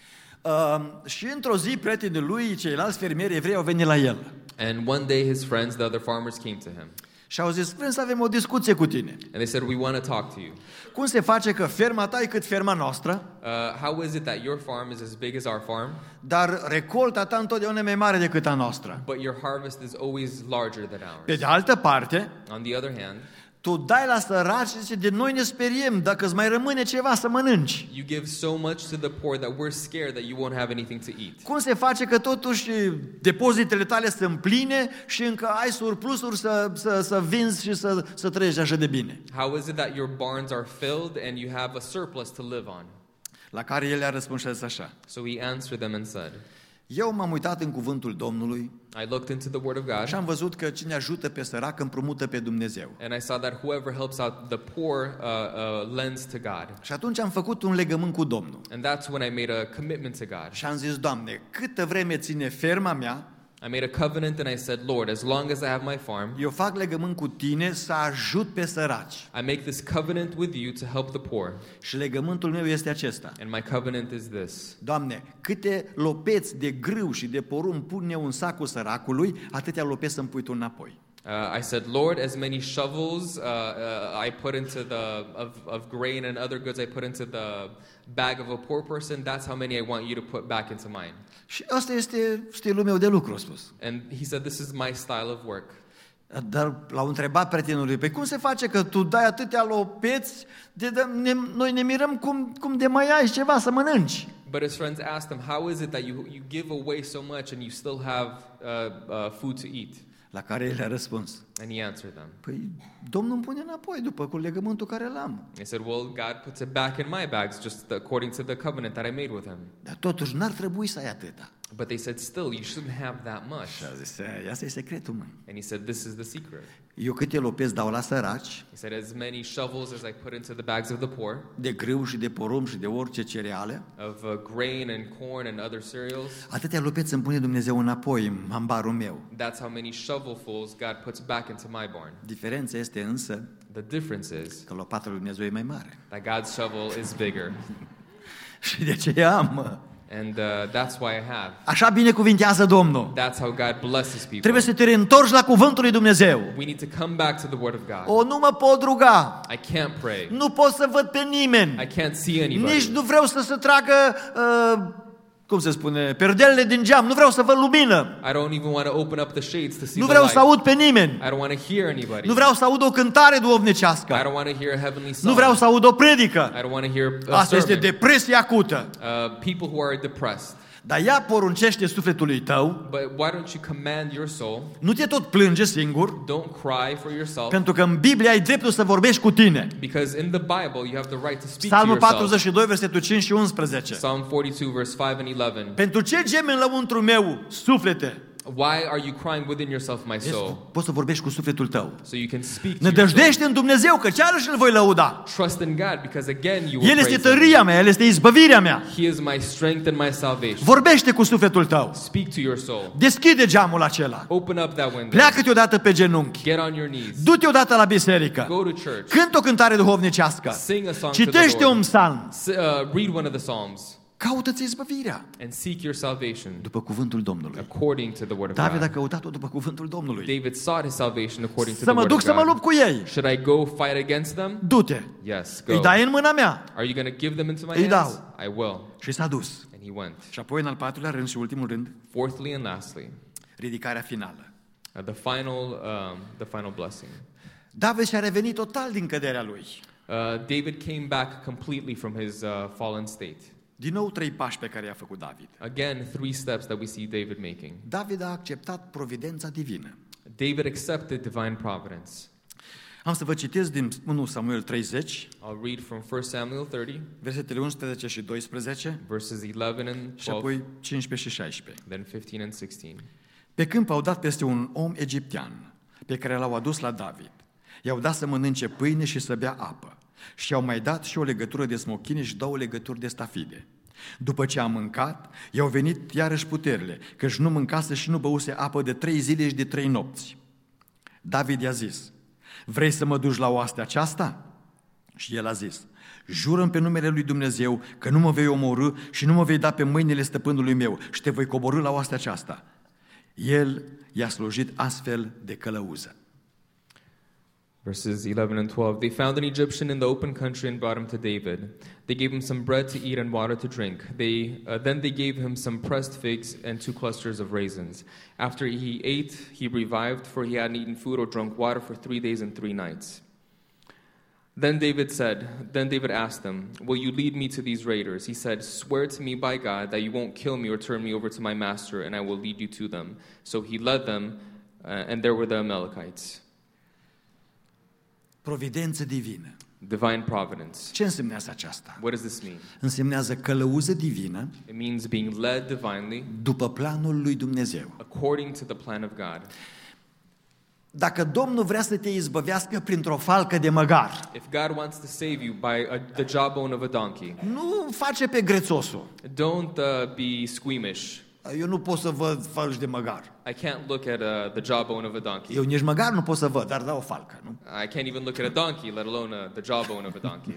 Uh, și într-o zi, prietenii lui, ceilalți fermieri evrei, au venit la el. And one day his friends, the other farmers, came to him. Și au zis, vrem să avem o discuție cu tine. And they said, we want to talk to you. Cum se face că ferma ta e cât ferma noastră, Uh, how is it that your farm is as big as our farm, dar recolta ta întotdeauna e mai mare decât a noastră? but your harvest is always larger than Pe ours? de altă parte, On the other hand, tu dai la săraci și zice, de noi ne speriem dacă îți mai rămâne ceva să mănânci. you give so much to the poor that we're scared that you won't have anything to eat. Cum se face că totuși depozitele tale sunt pline și încă ai surplusuri să, să, să vinzi și să, să trăiești așa de bine? How is it that your barns are filled and you have a surplus to live on? La care el a răspuns și a zis așa. So he answered them and said, Eu m-am uitat în cuvântul Domnului I looked into the word of God, și am văzut că cine ajută pe sărac împrumută pe Dumnezeu. and I saw that whoever helps out the poor uh, uh, lends to God. Și atunci am făcut un legământ cu Domnul. And that's when I made a commitment to God. Și am zis, Doamne, câtă vreme ține ferma mea, I made a covenant and I said, Lord, as long as I have my farm, eu fac legământ cu tine să ajut pe săraci. I make this covenant with you to help the poor. Și legământul meu este acesta. And my covenant is this. Doamne, câte lopeți de grâu și de porumb pun eu în sacul săracului, atâtea lopeți să-mi pui tu înapoi. Uh, I said, Lord, as many shovels uh, uh, I put into the of, of grain and other goods I put into the bag of a poor person, that's how many I want you to put back into mine. Și asta este stilul meu de lucru, a spus. And he said, this is my style of work. Dar l-au întrebat prietenul lui, pe cum se face că tu dai atâtea lopeți, de, de, ne, noi ne mirăm cum, cum de mai ai ceva să mănânci. But his friends asked him, how is it that you, you give away so much and you still have uh, uh, food to eat? La care el a răspuns, And he answered them. păi Domnul îmi pune înapoi după cu legământul care l-am. He said, well, God puts it back in my bags just according to the covenant that I made with him. Dar totuși n-ar trebui să ai atâta. But they said, still, you shouldn't have that much. Și a zis, asta e secretul meu. And he said, this is the secret. Eu câte lopeți dau la săraci, He said, as many shovels as I put into the bags of the poor, de grâu și de porumb și de orice cereale, of uh, grain and corn and other cereals, atâtea lopeți îmi pune Dumnezeu înapoi în ambarul meu. that's how many shovelfuls God puts back into my barn. Diferența este însă The difference is că lopata lui Dumnezeu e mai mare. that God's shovel is bigger. Și de ce am? mă? And uh, that's why I have. Așa binecuvintează Domnul. That's how God blesses people. Trebuie să te reîntorci la cuvântul lui Dumnezeu. We need to come back to the Word of God. O, nu mă pot ruga. I can't pray. Nu pot să văd pe nimeni. I can't see anybody. Nici nu vreau să se tragă, uh, cum se spune, perdelele din geam. Nu vreau să văd lumină. I don't even want to open up the shades to see Nu the vreau light. să aud pe nimeni. I don't want to hear anybody. Nu vreau să aud o cântare I duhovnicească. don't want to hear a heavenly song. Nu vreau să aud o predică. I don't want to hear a Asta este sermon. depresie acută. Uh, people who are depressed. Dar ea poruncește sufletului tău, But why don't you command your soul? nu te tot plânge singur, Don't cry for yourself. pentru că în Biblie ai dreptul să vorbești cu tine. Because in the Bible you have the right to speak to Psalmul yourself. patruzeci și doi, versetul cinci și unsprezece. Psalm forty-two, verse five and eleven. Pentru ce gemi în lăuntru meu, suflete? Why are you crying within yourself, my soul? Poți să vorbești cu sufletul tău. So you can speak to your soul. Nădăjdește în Dumnezeu, că cearăși îl voi lăuda. Trust in God, because again you will El este praise Him. tăria mea, El este izbăvirea mea. He is my strength and my salvation. Vorbește cu sufletul tău. Speak to your soul. Deschide geamul acela. Open up that window. Pleacă-te odată pe genunchi. Get on your knees. Du-te odată la biserică. Go to church. Cântă o cântare duhovnicească. Sing a song to the Citește Lord. un psalm. S- uh, read one of the Psalms Caută-ți izbăvirea and seek your salvation după cuvântul Domnului. according to the word of David a God. căutat-o după cuvântul Domnului. David sought his salvation according to Să the mă word duc of să mă lupt God. cu ei. Should I go fight against them? Du-te. Yes, Îi go. dai în mâna mea. Are you going to give them into my Îi hands? dau. I will. Și s-a dus. And he went. Și apoi, în al patrulea rând și ultimul rând, Fourthly and lastly, ridicarea finală. uh, the final, um, the final blessing. David și-a revenit total din căderea lui. Uh, David came back completely from his uh, fallen state. Din nou trei pași pe care i-a făcut David. Again, three steps that we see David making. David a acceptat providența divină. David accepted divine providence. Am să vă citesc din unu Samuel treizeci, I'll read from First Samuel thirty, versetele unsprezece și doisprezece, verses eleven and și twelve, apoi cincisprezece și șaisprezece. then fifteen and sixteen. Pe câmp au dat peste un om egiptean, pe care l-au adus la David. I-au dat să mănânce pâine și să bea apă. Și i-au mai dat și o legătură de smochine și două legături de stafide. După ce a mâncat, i-au venit iarăși puterile, căci nu mâncase și nu băuse apă de trei zile și de trei nopți. David i-a zis: vrei să mă duci la oastea aceasta? Și el a zis: jură-mi pe numele lui Dumnezeu că nu mă vei omorî și nu mă vei da pe mâinile stăpânului meu și te voi coborî la oastea aceasta. El i-a slujit astfel de călăuză. Verses eleven and twelve. They found an Egyptian in the open country and brought him to David. They gave him some bread to eat and water to drink. They uh, then they gave him some pressed figs and two clusters of raisins. After he ate, he revived, for he hadn't eaten food or drunk water for three days and three nights. Then David said, then David asked them, will you lead me to these raiders? He said, swear to me by God that you won't kill me or turn me over to my master, and I will lead you to them. So he led them, uh, and there were the Amalekites. Providență divină. Divine providence. Ce însemnează aceasta? What does this mean? Însemnează călăuză divină It means being led divinely după planul lui Dumnezeu. according to the plan of God. Dacă Domnul vrea să te izbăvească printr-o falcă de măgar, If God wants to save you by a, the jawbone of a donkey, nu face pe grețosul. don't uh, be squeamish. Eu nu pot să văd falci de măgar. I can't look at uh, the jawbone of a donkey. Eu nici măgar nu pot să văd, dar da o falcă, nu? I can't even look at a donkey, let alone uh, the jawbone of a donkey.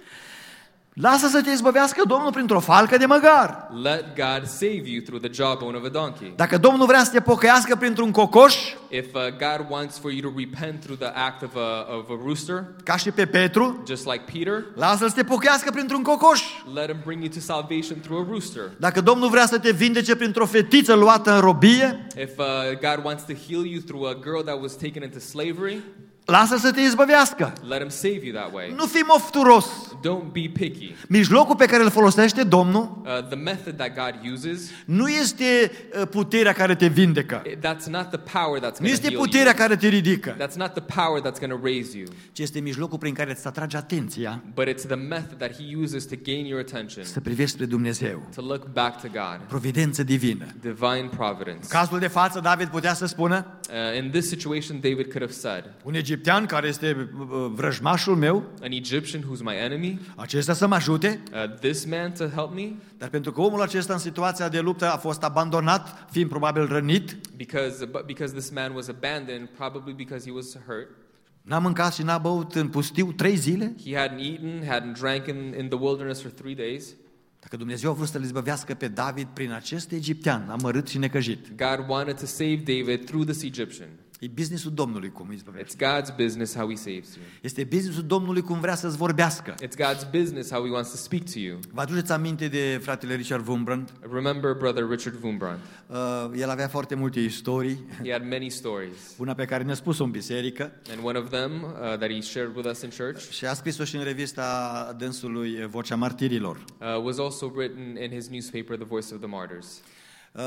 Lasă să te izbăvească Domnul printr-o falcă de măgar. Let God save you through the jawbone of a donkey. Dacă Domnul vrea să te pocăiască printr-un cocoș, If uh, God wants for you to repent through the act of a, of a rooster, ca și pe Petru, just like Peter, lasă-l să te pocăiască printr-un cocoș. let him bring you to salvation through a rooster. Dacă Domnul vrea să te vindece printr-o fetiță luată în robie, If uh, God wants to heal you through a girl that was taken into slavery, lasă-l să te izbăvească. let him save you that way. Nu fi mofturos. Don't be picky. Mijlocul pe care îl folosește Domnul Uh, the method that God uses, nu este uh, puterea care te vindecă. that's not the power that's Nu going to este heal you. puterea care te ridică, That's not the power that's going to raise you. ci este mijlocul prin care îți atrage atenția But it's the method that he uses to gain your attention, să privești spre Dumnezeu. to look back to God. Providență divină. Divine providence. În cazul de față, David putea să spună: Uh, in this situation, David could have said, un egiptean care este uh, vrăjmașul meu, an Egyptian who's my enemy, acesta să mă ajute, uh, this man to help me, dar pentru că omul acesta în situația de luptă a fost abandonat, fiind probabil rănit, because, but because this man was abandoned, probably because he was hurt. n-a mâncat și n-a băut în pustiu trei zile. He hadn't eaten, hadn't drank in, in the wilderness for three days. Dacă Dumnezeu a vrut să-l izbăvească pe David prin acest egiptean amărât și necăjit, God wanted to save David through this Egyptian. e businessul Domnului cum îi izbăvește. It's God's business how he saves you. Este businessul Domnului cum vrea să-ți vorbească. It's God's business how he wants to speak to you. Vă aduceți aminte de fratele Richard Wurmbrand? Remember brother Richard Wurmbrand. Uh, el avea foarte multe istorii, He had many stories. una pe care ne-a spus-o în biserică And one of them uh, that he shared with us in church și a scris-o și în revista dânsului Vocea Martirilor. uh, was also written in his newspaper, The Voice of the Martyrs. Uh,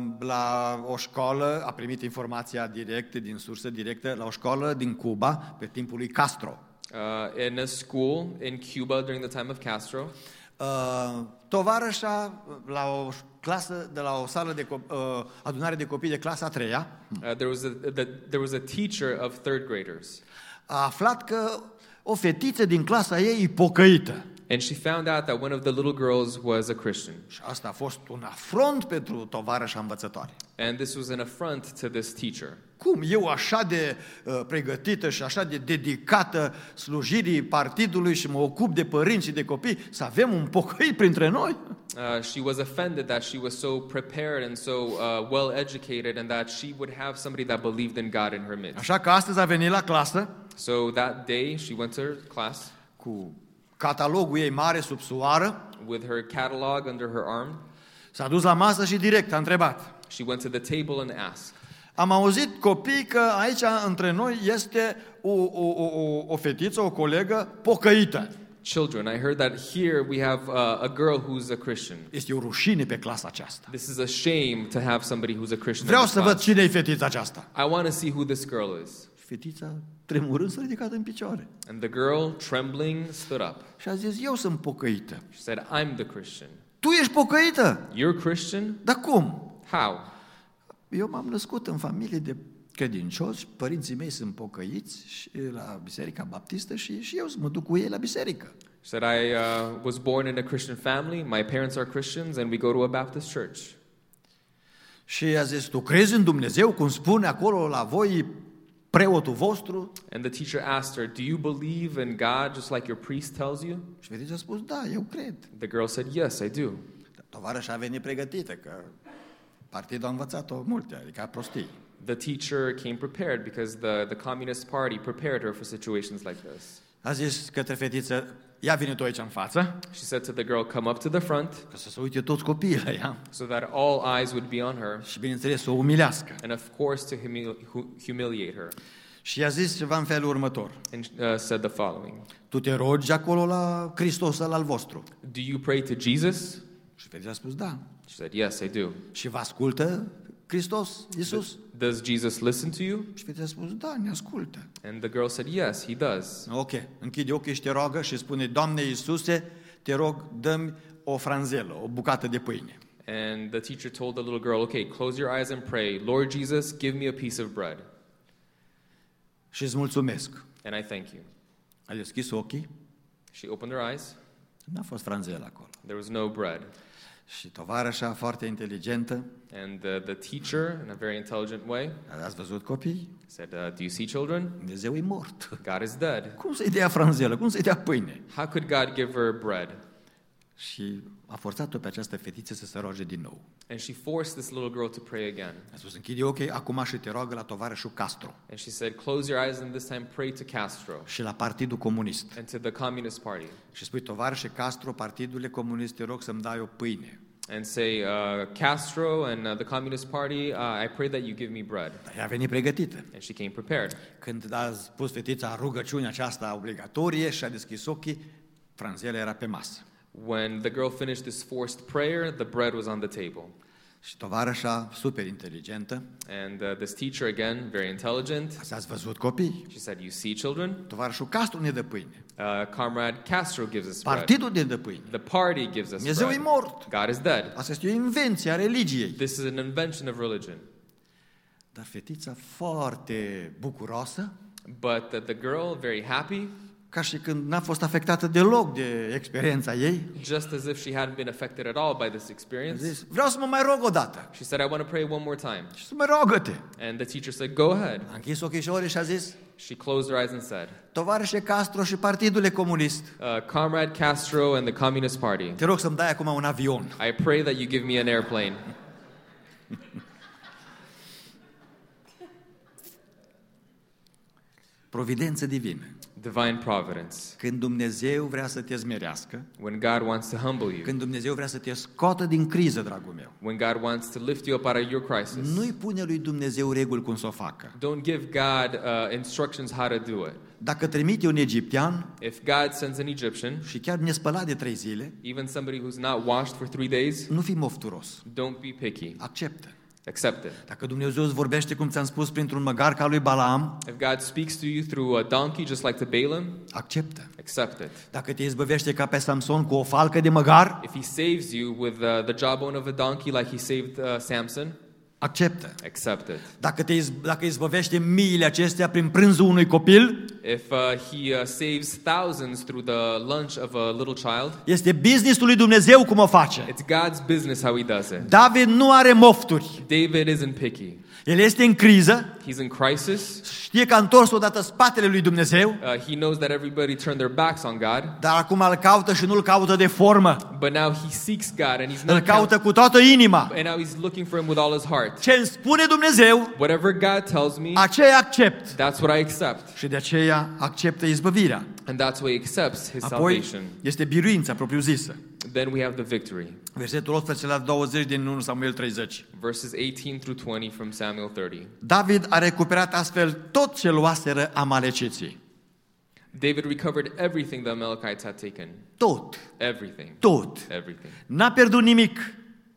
la o școală, a primit informația directă, din sursă directă, la o școală din Cuba, pe timpul lui Castro. Uh, in a school in Cuba during the time of Castro, Uh, tovarășa, la o clasă, de la o sală de co- uh, adunare de copii de clasa a treia, uh, there was a the, there was a teacher of third graders, a aflat că o fetiță din clasa ei e pocăită. and she found out that one of the little girls was a Christian. Și asta a fost un afront pentru tovarășa învățătoare. And this was an affront to this teacher. Cum eu așa de uh, pregătită și așa de dedicată slujirii partidului și mă ocup de părinți și de copii, să avem un pocăit printre noi? Uh, she was offended that she was so prepared and so uh, well educated, and that she would have somebody that believed in God in her midst. Așa că astăzi a venit la clasă So that day she went to her class cu catalogul ei mare sub soară, with her catalog under her arm. s-a dus la masă și direct a întrebat: She went to the table and asked, am auzit, copii, că aici între noi este o, o, o, o fetiță, o colegă pocăită. Children, I heard that here we have uh, a girl who's a Christian. Este o rușine pe clasa aceasta. This is a shame to have somebody who's a Christian. Vreau in să this văd class. cine e fetița aceasta. I want to see who this girl is. Și fetița, tremurând, s-a ridicat în picioare. And the girl, trembling, stood up. Și a zis, eu sunt pocăită. She said, I'm the Christian. Tu ești pocăită? You're Christian? Dar cum? How? Eu m-am născut în familie de credincioși, părinții mei sunt pocăiți și la Biserica Baptistă și, și eu mă duc cu ei la biserică. She said, I uh, was born in a Christian family. My parents are Christians, and we go to a Baptist church. Și a zis, tu crezi în Dumnezeu, cum spune acolo la voi preotul vostru? And the teacher asked her, do you believe in God just like your priest tells you? Și fetița a spus, da, eu cred. The girl said, yes, I do. Tovarășa a venit pregătită, că partidul a învățat-o multe, adică a prostii. The teacher came prepared because the, the Communist Party prepared her for situations like this. A zis către fetiță, ia vine tu aici în față, She said to the girl, come up to the front ca să se uite toți copiii la ea so that all eyes would be on her, și bineînțeles să o umilească. and of course to humili- hu- humiliate her. Și i-a zis ceva în felul următor, And uh, said the following, tu te rogi acolo la Hristos ăla al vostru. do you pray to Jesus? Și fetița a spus, da. She said, yes, I do. Și vă ascultă Hristos, Iisus? Does Jesus listen to you? Și fetița a spus, da, ne ascultă. And the girl said, yes, he does. Ok, închide ochii și te roagă și spune, Doamne Iisuse, te rog, dă-mi o franzelă, o bucată de pâine. And the teacher told the little girl, okay, close your eyes and pray. Lord Jesus, give me a piece of bread. Și îți mulțumesc. And I thank you. A deschis ochii, She opened her eyes. n-a fost franzelă acolo. There was no bread. Și tovarășa foarte inteligentă, And the, the teacher, in a very intelligent way, ați văzut copii? said, uh, do you see children? Dumnezeu e mort. God is dead. Cum să-i dea franzelă? Cum să-i dea pâine? How could God give her bread? Și a forțat-o pe această fetiță să se roage din nou. And she forced this little girl to pray again. A spus, închide ochii, acum și te roagă la tovarășul Castro And she said, close your eyes and this time pray to Castro și la Partidul Comunist. and to the Communist Party. Și spui, tovarășe Castro, Partidul Comunist, te rog să-mi dai o pâine. And say, uh, Castro and uh, the Communist Party, uh, I pray that you give me bread. Dar ea a venit pregătită. And she came prepared. Când a spus fetița rugăciunea aceasta obligatorie și a deschis ochii, franzela era pe masă. When the girl finished this forced prayer, the bread was on the table. Și tovarășa, super inteligentă, And uh, this teacher, again, very intelligent, ați văzut copii? she said, you see children? Tovarășul Castro ne dă pâine. Uh, Comrade Castro gives us bread. Partidul ne dă pâine. The party gives us Dumnezeu e bread. mort. God is dead. Asta este o invenție a religiei. This is an invention of religion. Dar fetița foarte bucuroasă, But the, the girl, very happy, ca și când n-a fost afectată deloc de experiența ei, just as if she hadn't been affected at all by this a experience, zis, vreau să mă mai rog o dată. she said, I want to pray one more time. Și să mă rogă-te. And the teacher said, go ahead. A închis ochișorii și a zis, She closed her eyes and said, tovarășe Castro și Partidul Comunist, uh, Comrade Castro and the Communist Party, te rog să-mi dai acum un avion. I pray that you give me an airplane. Providență divină. Divine providence. Când Dumnezeu vrea să te zmerească, When God wants to humble you. când Dumnezeu vrea să te scoată din criză, dragul meu, When God wants to lift you up out of your crisis. nu-i pune lui Dumnezeu reguli cum să o facă. Don't give God uh, instructions how to do it. Dacă trimite un egiptean If God sends an Egyptian, și chiar nespălat de trei zile, even somebody who's not washed for three days, nu fi mofturos. don't be picky. Acceptă. Accept it. Dacă Dumnezeu îți vorbește, cum ți-am spus, printr-un măgar ca lui Balaam, If God speaks to you through a donkey, just like to Balaam, acceptă. accept it. Dacă te izbăvește ca pe Samson cu o falcă de măgar, If he saves you with uh, the jawbone of a donkey like he saved uh, Samson, acceptă. accept it. Dacă te izb- dacă izbăvește miile acestea prin prânzul unui copil, If uh, he uh, saves thousands through the lunch of a little child, este businessul lui Dumnezeu cum o face. it's God's business how he does it. David nu are mofturi. David isn't picky. El este în criză, He's in crisis. știe că a întors odată spatele lui Dumnezeu, Uh, he knows that everybody turned their backs on God, dar acum îl caută și nu-l caută de formă. but now he seeks God and he's Îl not caută cu toată inima. and now he's looking for him with all his heart. Ce îmi spune Dumnezeu, Whatever God tells me, aceea accept. that's what I accept. Și de aceea acceptă izbăvirea. And that's why he accepts his Apoi salvation. este biruința propriu-zisă. Then we have the victory. Versetul optsprezece la douăzeci din unu Samuel treizeci. Verses eighteen through twenty from Samuel thirty. David a recuperat astfel tot ce luaseră amaleciții. David recovered everything the Amalekites had taken. Tot. Everything. Tot. Everything. N-a pierdut nimic.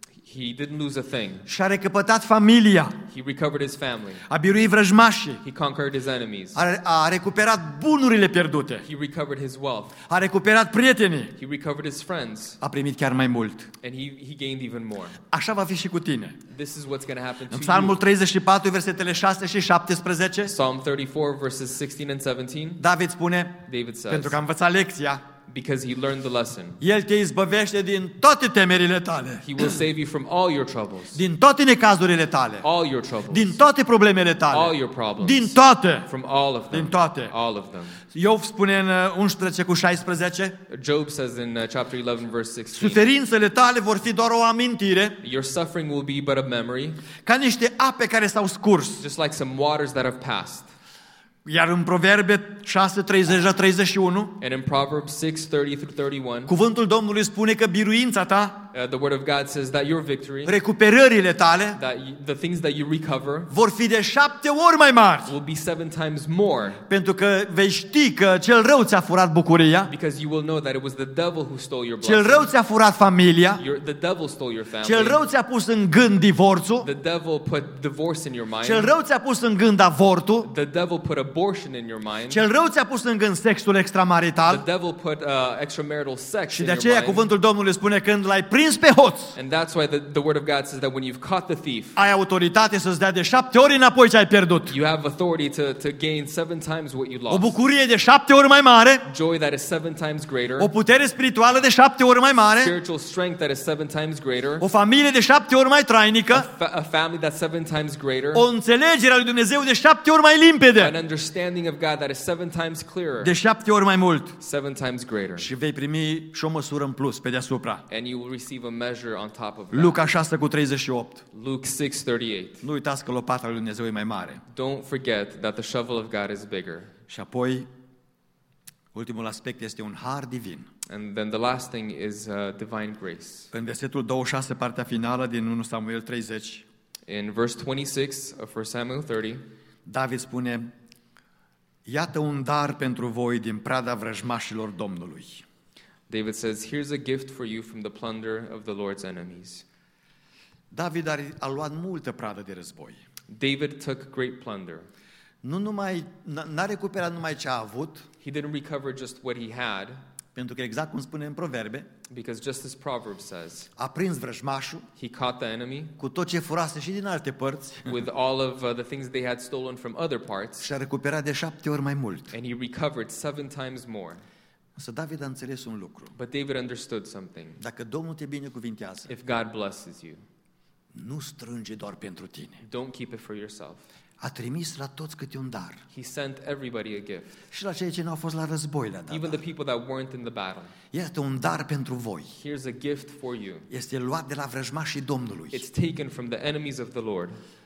He didn't lose a thing. Și-a recăpătat familia. He recovered his family. A biruit vrăjmașii. He conquered his enemies. A, a recuperat bunurile pierdute. He recovered his wealth. A recuperat prietenii. He recovered his friends. A primit chiar mai mult. And he, he gained even more. Așa va fi și cu tine. This is what's going to happen to În Psalmul you. treizeci și patru, versetele șase și șaptesprezece, Psalm thirty-four verses sixteen and seventeen. David spune, David says, pentru că a învățat lecția, because he learned the lesson. El te izbăvește din toate temerile tale, He will save you from all your troubles. din toate necazurile tale, All your troubles. din toate problemele All tale, your problems. din toate. From all of them. Din toate. All of them. Iov spune în unsprezece cu șaisprezece, Job says in uh, chapter eleven verse sixteen. suferințele tale vor fi doar o amintire, Your suffering will be but a memory, ca niște ape care s-au scurs. just like some waters that have passed. Iar în Proverbe șase, treizeci la treizeci și unu, And in Proverbs six thirty through thirty-one, cuvântul Domnului spune că biruința ta, uh, the word of God says that your victory, recuperările tale, that you, the things that you recover, vor fi de șapte ori mai mari. will be seven times more, Pentru că vei ști că cel rău ți-a furat bucuria, because you will know that it was the devil who stole your cel rău blessing. ți-a furat familia, Your, the devil stole your family. cel rău ți-a pus în gând divorțul, The devil put divorce in your mind. cel rău ți-a pus în gând avortul, The devil put abortion in your mind. cel rău ți-a pus în gând sexul The extramarital. devil put uh, extramarital sex Și in de your aceea mind. cuvântul Domnului spune, când l-ai prins pe hoț, And that's why the, the word of God says that when you've caught the thief, ai autoritate să-ți dea de șapte ori înapoi ce ai pierdut. you have authority to, to gain seven times what you O lost. bucurie de șapte ori mai mare, Joy that is seven times greater. o putere spirituală de șapte ori mai mare, Spiritual strength that is seven times greater. o familie de șapte ori mai trainică, Fa- a family that's seven times greater. o înțelegere a lui Dumnezeu de șapte ori mai An limpede, understanding of God that is seven times clearer. de șapte ori mai mult. Seven times greater. Și vei primi și o măsură în plus pe deasupra. And you will receive a measure on top of that. Luca șase cu treizeci și opt. Luke six thirty-eight. Nu uitați că lopata lui Dumnezeu e mai mare. Don't forget that the shovel of God is bigger. Și apoi, ultimul aspect este un har divin. And then the last thing is uh, divine grace. În versetul douăzeci și șase, partea finală din unu Samuel treizeci, In verse twenty-six of First Samuel thirty, David spune, iată un dar pentru voi din prada vrăjmașilor Domnului. David says, "Here's a gift for you from the plunder of the Lord's enemies." David a, a luat multă pradă de război. David took great plunder. Nu numai, n-a recuperat numai ce a avut, He didn't recover just what he had, pentru că exact cum spune în Proverbe, because just as Proverbs says, a prins vrăjmașul he caught the enemy cu tot ce furase și din alte părți with all of uh, the things they had stolen from other parts, și a recuperat de șapte ori mai mult. and he recovered seven times more. Însă David a înțeles un lucru. But David understood something. Dacă Domnul te binecuvintează, If God blesses you, nu strânge doar pentru tine. don't keep it for yourself. A trimis la toți câte un dar. He sent everybody a gift, Și la cei ce n-au fost la război le-a dat even dar. the people that weren't in the battle. Este un dar pentru voi. Here's a gift for you. Este luat de la vrăjmașii Domnului. It's taken from the enemies of the Lord.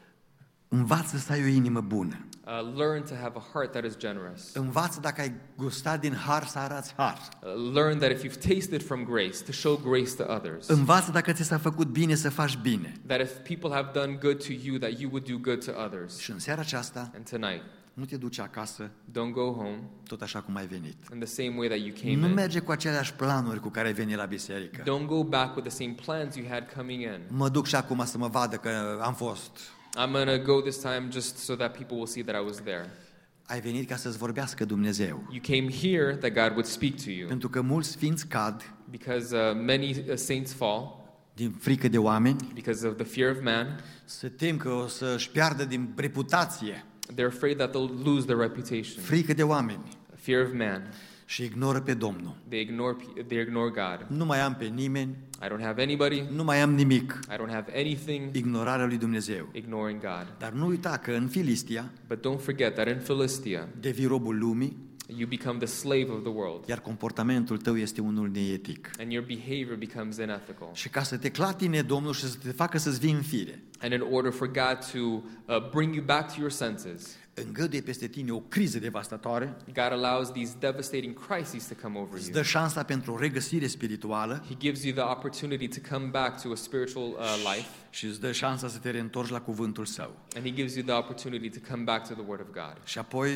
Învață să ai o inimă bună. Uh, learn to have a heart that is generous. Învață dacă ai gustat din har să arăți har. Uh, learn that if you've tasted from grace, to show grace to others. Învață dacă ți s-a făcut bine să faci bine. That if people have done good to you, that you would do good to others. Și în seara aceasta And tonight, nu te duci acasă don't go home tot așa cum ai venit. in the same way that you came Nu in. merge cu aceleași planuri cu care ai venit la biserică. Don't go back with the same plans you had coming in. Mă duc și acum să mă vadă că am fost. I'm going to go this time just so that people will see that I was there. Ai venit ca să-ți vorbească Dumnezeu. You came here that God would speak to you. Pentru că mulți sfinți cad Because uh, many uh, saints fall din frică de oameni, because of the fear of man. se tem că o să-și piardă din reputație, They're afraid that they'll lose their reputation. frică de oameni Fear of man. și ignoră pe Domnul. They ignore pe- they ignore God. Nu mai am pe nimeni, I don't have anybody. nu mai am nimic. I don't have anything. Ignorarea lui Dumnezeu. Ignoring God. Dar nu uita că în Filistia But don't forget that in Philistia, devii robul lumii, you become the slave of the world. iar comportamentul tău este unul neetic. And your behavior becomes unethical. Și ca să te clatine Domnul și să te facă să-ți vii în fire, And in order for God to uh, bring you back to your senses, îngăduie peste tine o criză devastatoare, God allows these devastating crises to come over îți you. dă șansa pentru o regăsire spirituală He gives you the opportunity to come back to a spiritual uh, life, și îți dă șansa să te reîntorci la cuvântul Său. and He gives you the opportunity to come back to the Word of God. Și apoi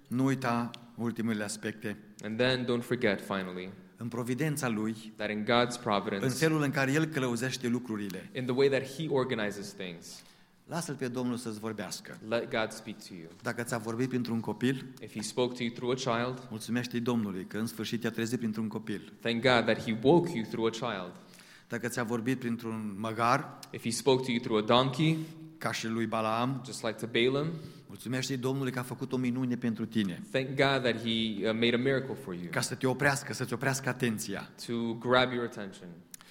Nu uita ultimele aspecte. And then don't forget, finally, În providența Lui, that in God's în providence, felul în care El călăuzește lucrurile, in the way that He organizes things, lasă-L pe Domnul să-ți vorbească. let God speak to you. Dacă ți-a vorbit printr-un copil, If He spoke to you through a child, mulțumește-i Domnului că în sfârșit te-a trezit printr-un copil. thank God that He woke you through a child. Dacă ți-a vorbit printr-un măgar, If He spoke to you through a donkey, ca și lui Balaam, just like to Balaam, mulțumește-i Domnului că a făcut o minune pentru tine, thank God that He uh, made a miracle for you ca să te oprească, să-ți oprească atenția. to grab your attention.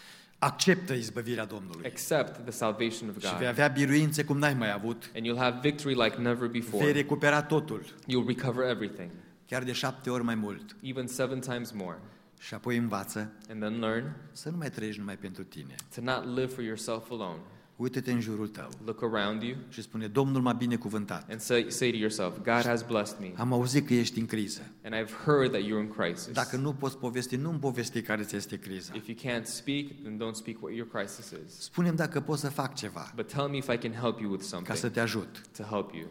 Acceptă izbăvirea Domnului Accept the salvation of și vei God, avea biruințe cum n-ai mai avut. and you'll have victory like never Vei before. recupera totul, You'll recover everything, chiar de șapte ori mai mult. even seven times more. Și apoi învață And then learn să nu mai trăiești numai pentru tine. to not live for yourself alone. Uită-te în jurul tău Look around you și spune, Domnul m-a binecuvântat. and say, say to yourself, God has blessed me, Am auzit că ești în criză. and I've heard that you're in crisis. Dacă nu poți povesti, nu-mi povesti care ți este criza. If you can't speak, then don't speak what your crisis is. Spune-mi dacă pot să fac ceva But tell me if I can help you with ca să something te ajut. to help you.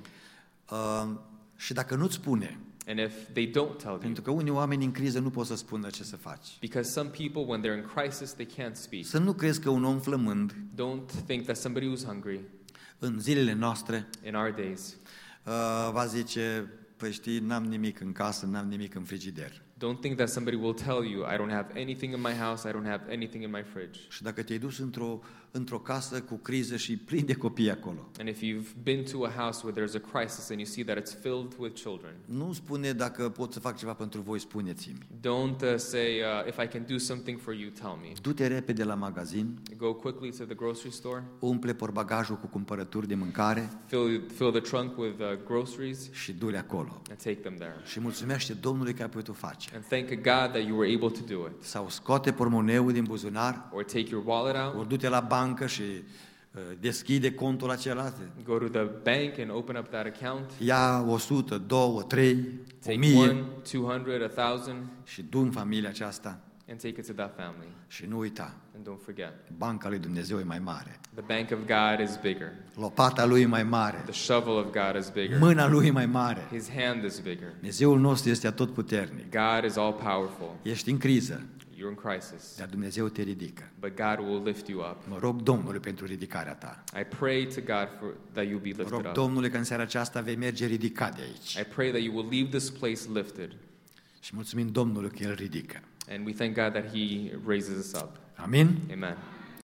Uh, și dacă nu-ți spune, And if they don't tell you, pentru că unii oameni în criză nu pot să spună ce să faci. because some people, when they're in crisis, they can't speak. Să nu crezi că un om flămând Don't think that somebody who's hungry în zilele noastre in our days, uh, va zice, păi știi, n-am nimic în casă, n-am nimic în frigider. don't think that somebody will tell you, I don't have anything in my house, I don't have anything in my fridge. Și dacă te-ai dus într-o, într-o casă cu criză și plin de copii acolo, And if you've been to a house where there's a crisis and you see that it's filled with children, nu spune dacă pot să fac ceva pentru voi, spuneți-mi. don't uh, say, uh, if I can do something for you, tell me. Du-te repede la magazin, Go quickly to the grocery store, umple porbagajul cu cumpărături de mâncare fill, fill the trunk with uh, groceries, și du-le acolo. and take them there. Și mulțumește Domnului că ai putut face. And thank God that you were able to do it. Sau scoate pormoneul din buzunar, Or take your wallet out, ori du-te la bancă și uh, deschide contul acela. go to the bank and open up that account. Ia o sută, două, trei, o Take mie one, two hundred, a thousand, și du în familia aceasta and take it to that family. și nu uita, And don't forget, banca lui Dumnezeu e mai mare, the bank of God is bigger. lopata lui e mai mare, The shovel of God is bigger. mâna lui e mai mare. His hand is bigger. Dumnezeul nostru este atotputernic. God is all powerful. Ești în criză, You're in crisis, dar Dumnezeu te ridică. but God will lift you up. Mă rog Domnului pentru ridicarea ta. I pray to God for that you'll be Mă lifted rog up. Domnului că în seara aceasta vei merge ridicat de aici. I pray that you will leave this place lifted. Și mulțumim Domnului că El ridică. And we thank God that He raises us up. Amin? Amen.